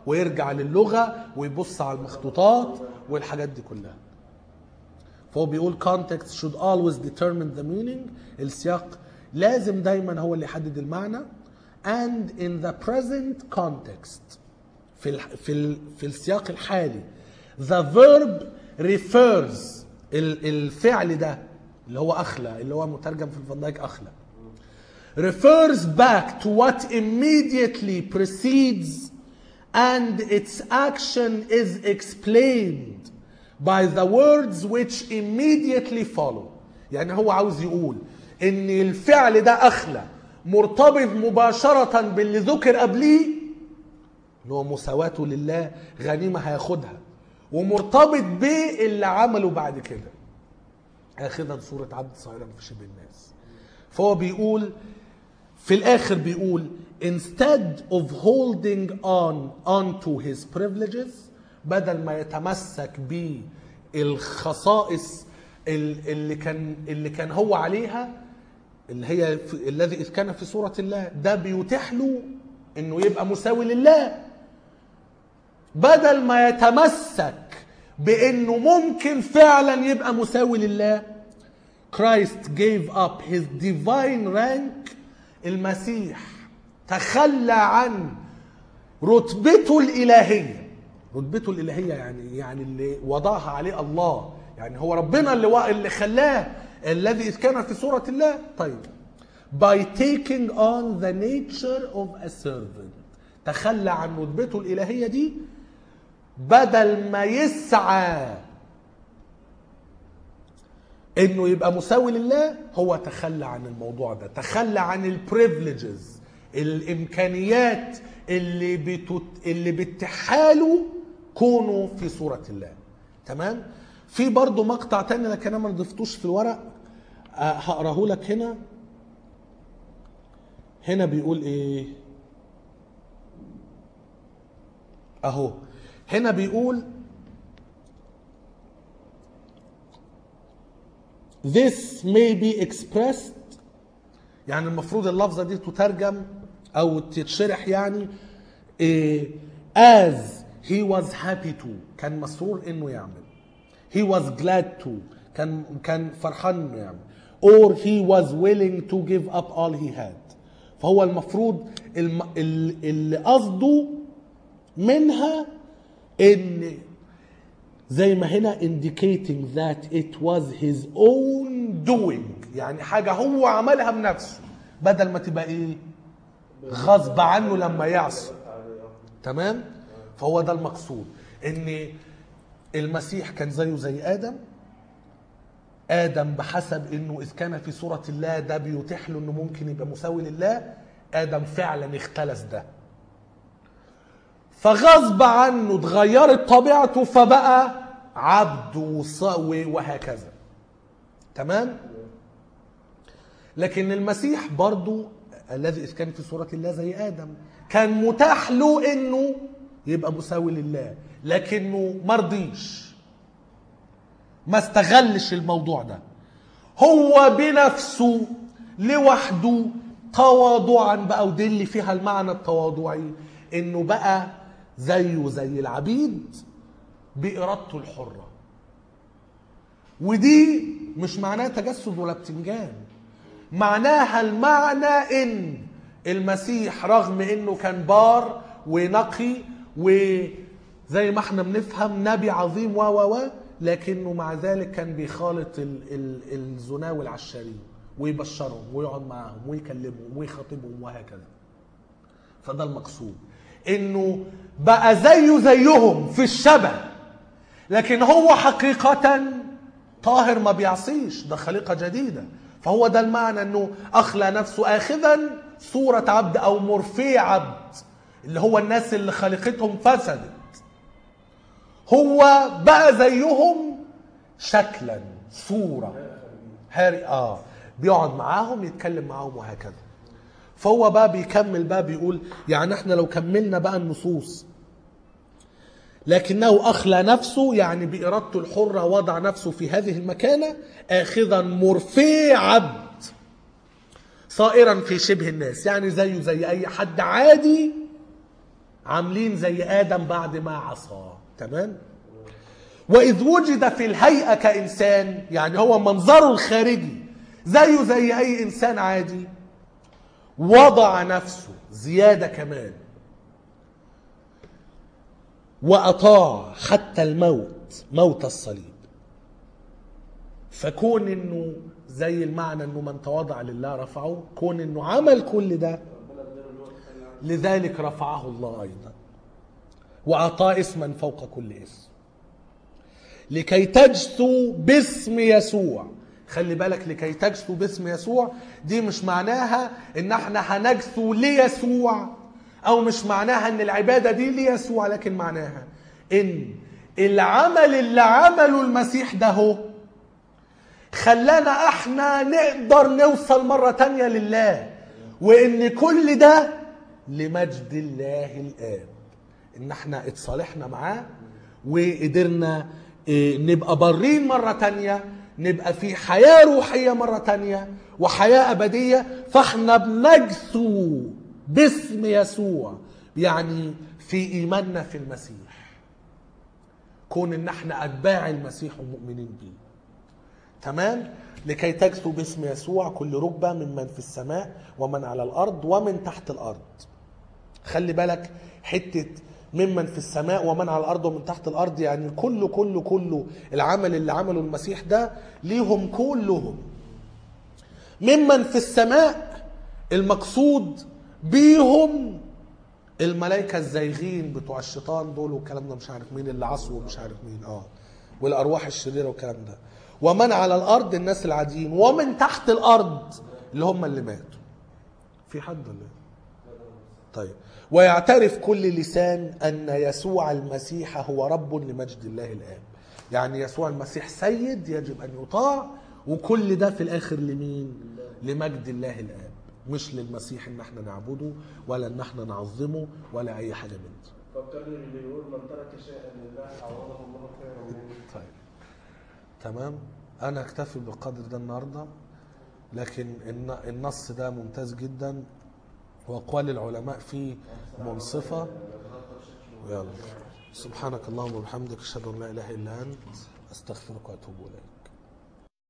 ويرجع للغة ويبص على المخطوطات والحاجات دي كلها. فهو بيقول context should always determine the meaning. السياق لازم دايما هو اللي يحدد المعنى. and in the present context في ال في ال في السياق الحالي the verb refers الفعل ده اللي هو أخلى اللي هو مترجم في الفان دايك أخلى refers back to what immediately precedes and its action is explained by the words which immediately follow. يعني هو عاوز يقول ان الفعل ده أخلى مرتبط مباشرة باللي ذكر قبليه اللي هو مساواته لله غنيمة هياخدها ومرتبط باللي عمله بعد كده آخذا صورة عبد صغيرا في شبه الناس. فهو بيقول في الآخر بيقول instead of holding on onto his privileges بدل ما يتمسك بالخصائص اللي كان اللي كان هو عليها اللي هي الذي إذ كان في صورة الله ده بيتيح له إنه يبقى مساوي لله بدل ما يتمسك بإنه ممكن فعلا يبقى مساوي لله. Christ gave up his divine rank. المسيح تخلى عن رتبته الإلهية. رتبته الإلهية يعني يعني اللي وضعها عليه الله يعني هو ربنا اللي اللي خلاه الذي إذ كان في صورة الله. طيب by taking on the nature of a servant تخلى عن رتبته الإلهية دي بدل ما يسعى انه يبقى مساوي لله هو تخلى عن الموضوع ده تخلى عن البريفليجز الامكانيات اللي بتت... اللي بتحاله كونه في صورة الله. تمام. في برضو مقطع تاني لكن انا ما ضفتوش في الورق هقراه لك هنا. هنا بيقول ايه اهو هنا بيقول this may be expressed يعني المفروض اللفظة دي تترجم او تتشرح يعني إيه as he was happy to كان مسرور انه يعمل he was glad to كان كان فرحان انه يعمل or he was willing to give up all he had. فهو المفروض اللي قصده منها ان زي ما هنا indicating that it was his own doing يعني حاجة هو عملها بنفسه بدل ما تبقى ايه غصب عنه لما يعصي. تمام. فهو ده المقصود ان المسيح كان زيه زي آدم. آدم بحسب انه اذ كان في صورة الله ده بيتيح له انه ممكن يبقى مساوي لله. آدم فعلا اختلس ده فغصب عنه اتغيرت طبيعته فبقى عبد وصاوي وهكذا. تمام. لكن المسيح برضو الذي إذ كان في صورة الله زي آدم كان متاح له انه يبقى مساوي لله لكنه مرضيش ما استغلش الموضوع ده. هو بنفسه لوحده تواضعا بقى ودي اللي فيها المعنى التواضعي انه بقى زيه زي العبيد بإرادته الحرة. ودي مش معناها تجسد ولا بتنجان معناها المعنى ان المسيح رغم انه كان بار ونقي وزي ما احنا بنفهم نبي عظيم و و و لكنه مع ذلك كان بيخالط ال ال الزنا والعشارين ويبشرهم ويقعد معهم ويكلمهم ويخاطبهم وهكذا. فده المقصود انه بقى زيه زيهم في الشبه لكن هو حقيقة طاهر ما بيعصيش ده خليقة جديدة. فهو ده المعنى انه اخلى نفسه اخذا صورة عبد او مرفي عبد اللي هو الناس اللي خليقتهم فسدت هو بقى زيهم شكلا صورة هاري اه بيقعد معاهم يتكلم معاهم وهكذا. فهو بقى بيكمل بقى بيقول يعني احنا لو كملنا بقى النصوص لكنه أخلى نفسه يعني بإرادته الحرة وضع نفسه في هذه المكانة آخذا مرفي عبد صائرا في شبه الناس يعني زيه زي أي حد عادي عاملين زي آدم بعد ما عصى. تمام. وإذ وجد في الهيئة كإنسان، يعني هو منظره الخارجي زيه زي أي إنسان عادي، وضع نفسه زيادة كمان وأطاع حتى الموت، موت الصليب. فكون إنه زي المعنى إنه من تواضع لله رفعه، كون إنه عمل كل ده لذلك رفعه الله أيضا وأعطاه اسما فوق كل اسم، لكي تجثوا باسم يسوع. خلي بالك، لكي تجثوا باسم يسوع دي مش معناها ان احنا هنجثوا ليسوع، او مش معناها ان العبادة دي ليسوع، لكن معناها ان العمل اللي عمله المسيح ده هو خلانا احنا نقدر نوصل مرة تانية لله، وان كل ده لمجد الله الآب، ان احنا اتصالحنا معاه وقدرنا نبقى برين مرة تانية، نبقى في حياة روحية مرة تانية وحياة أبدية. فاحنا بنجثو باسم يسوع، يعني في إيماننا في المسيح، كون ان احنا أتباع المسيح ومؤمنين به. تمام. لكي تجثو باسم يسوع كل ركبة ممن في السماء ومن على الأرض ومن تحت الأرض. خلي بالك حتة ممن في السماء ومن على الأرض ومن تحت الأرض، يعني كله كله كله العمل اللي عمله المسيح ده ليهم كلهم. ممن في السماء المقصود بيهم الملائكة الزايغين بتوع الشيطان دول والكلام ده، مش عارف مين اللي عصوا ومش عارف مين، اه والأرواح الشريرة والكلام ده. ومن على الأرض الناس العاديين، ومن تحت الأرض اللي هم اللي ماتوا. في حد ولا ايه؟ طيب. ويعترف كل لسان أن يسوع المسيح هو رب لمجد الله الآب. يعني يسوع المسيح سيد يجب أن يطاع، وكل ده في الآخر لمين؟ لمجد الله الآب، مش للمسيح إن احنا نعبده ولا إن احنا نعظمه ولا أي حاجة من دي. فكرني اللي بيقول من ترك شيئا لله عوضه الله خيرا منه. طيب تمام. أنا أكتفي بالقدر ده النهاردة، لكن النص ده ممتاز جدا وأقوال العلماء فيه منصفة. يلا، سبحانك اللهم وبحمدك أشهد أن لا إله إلا أنت أستغفرك وأتوب إليك.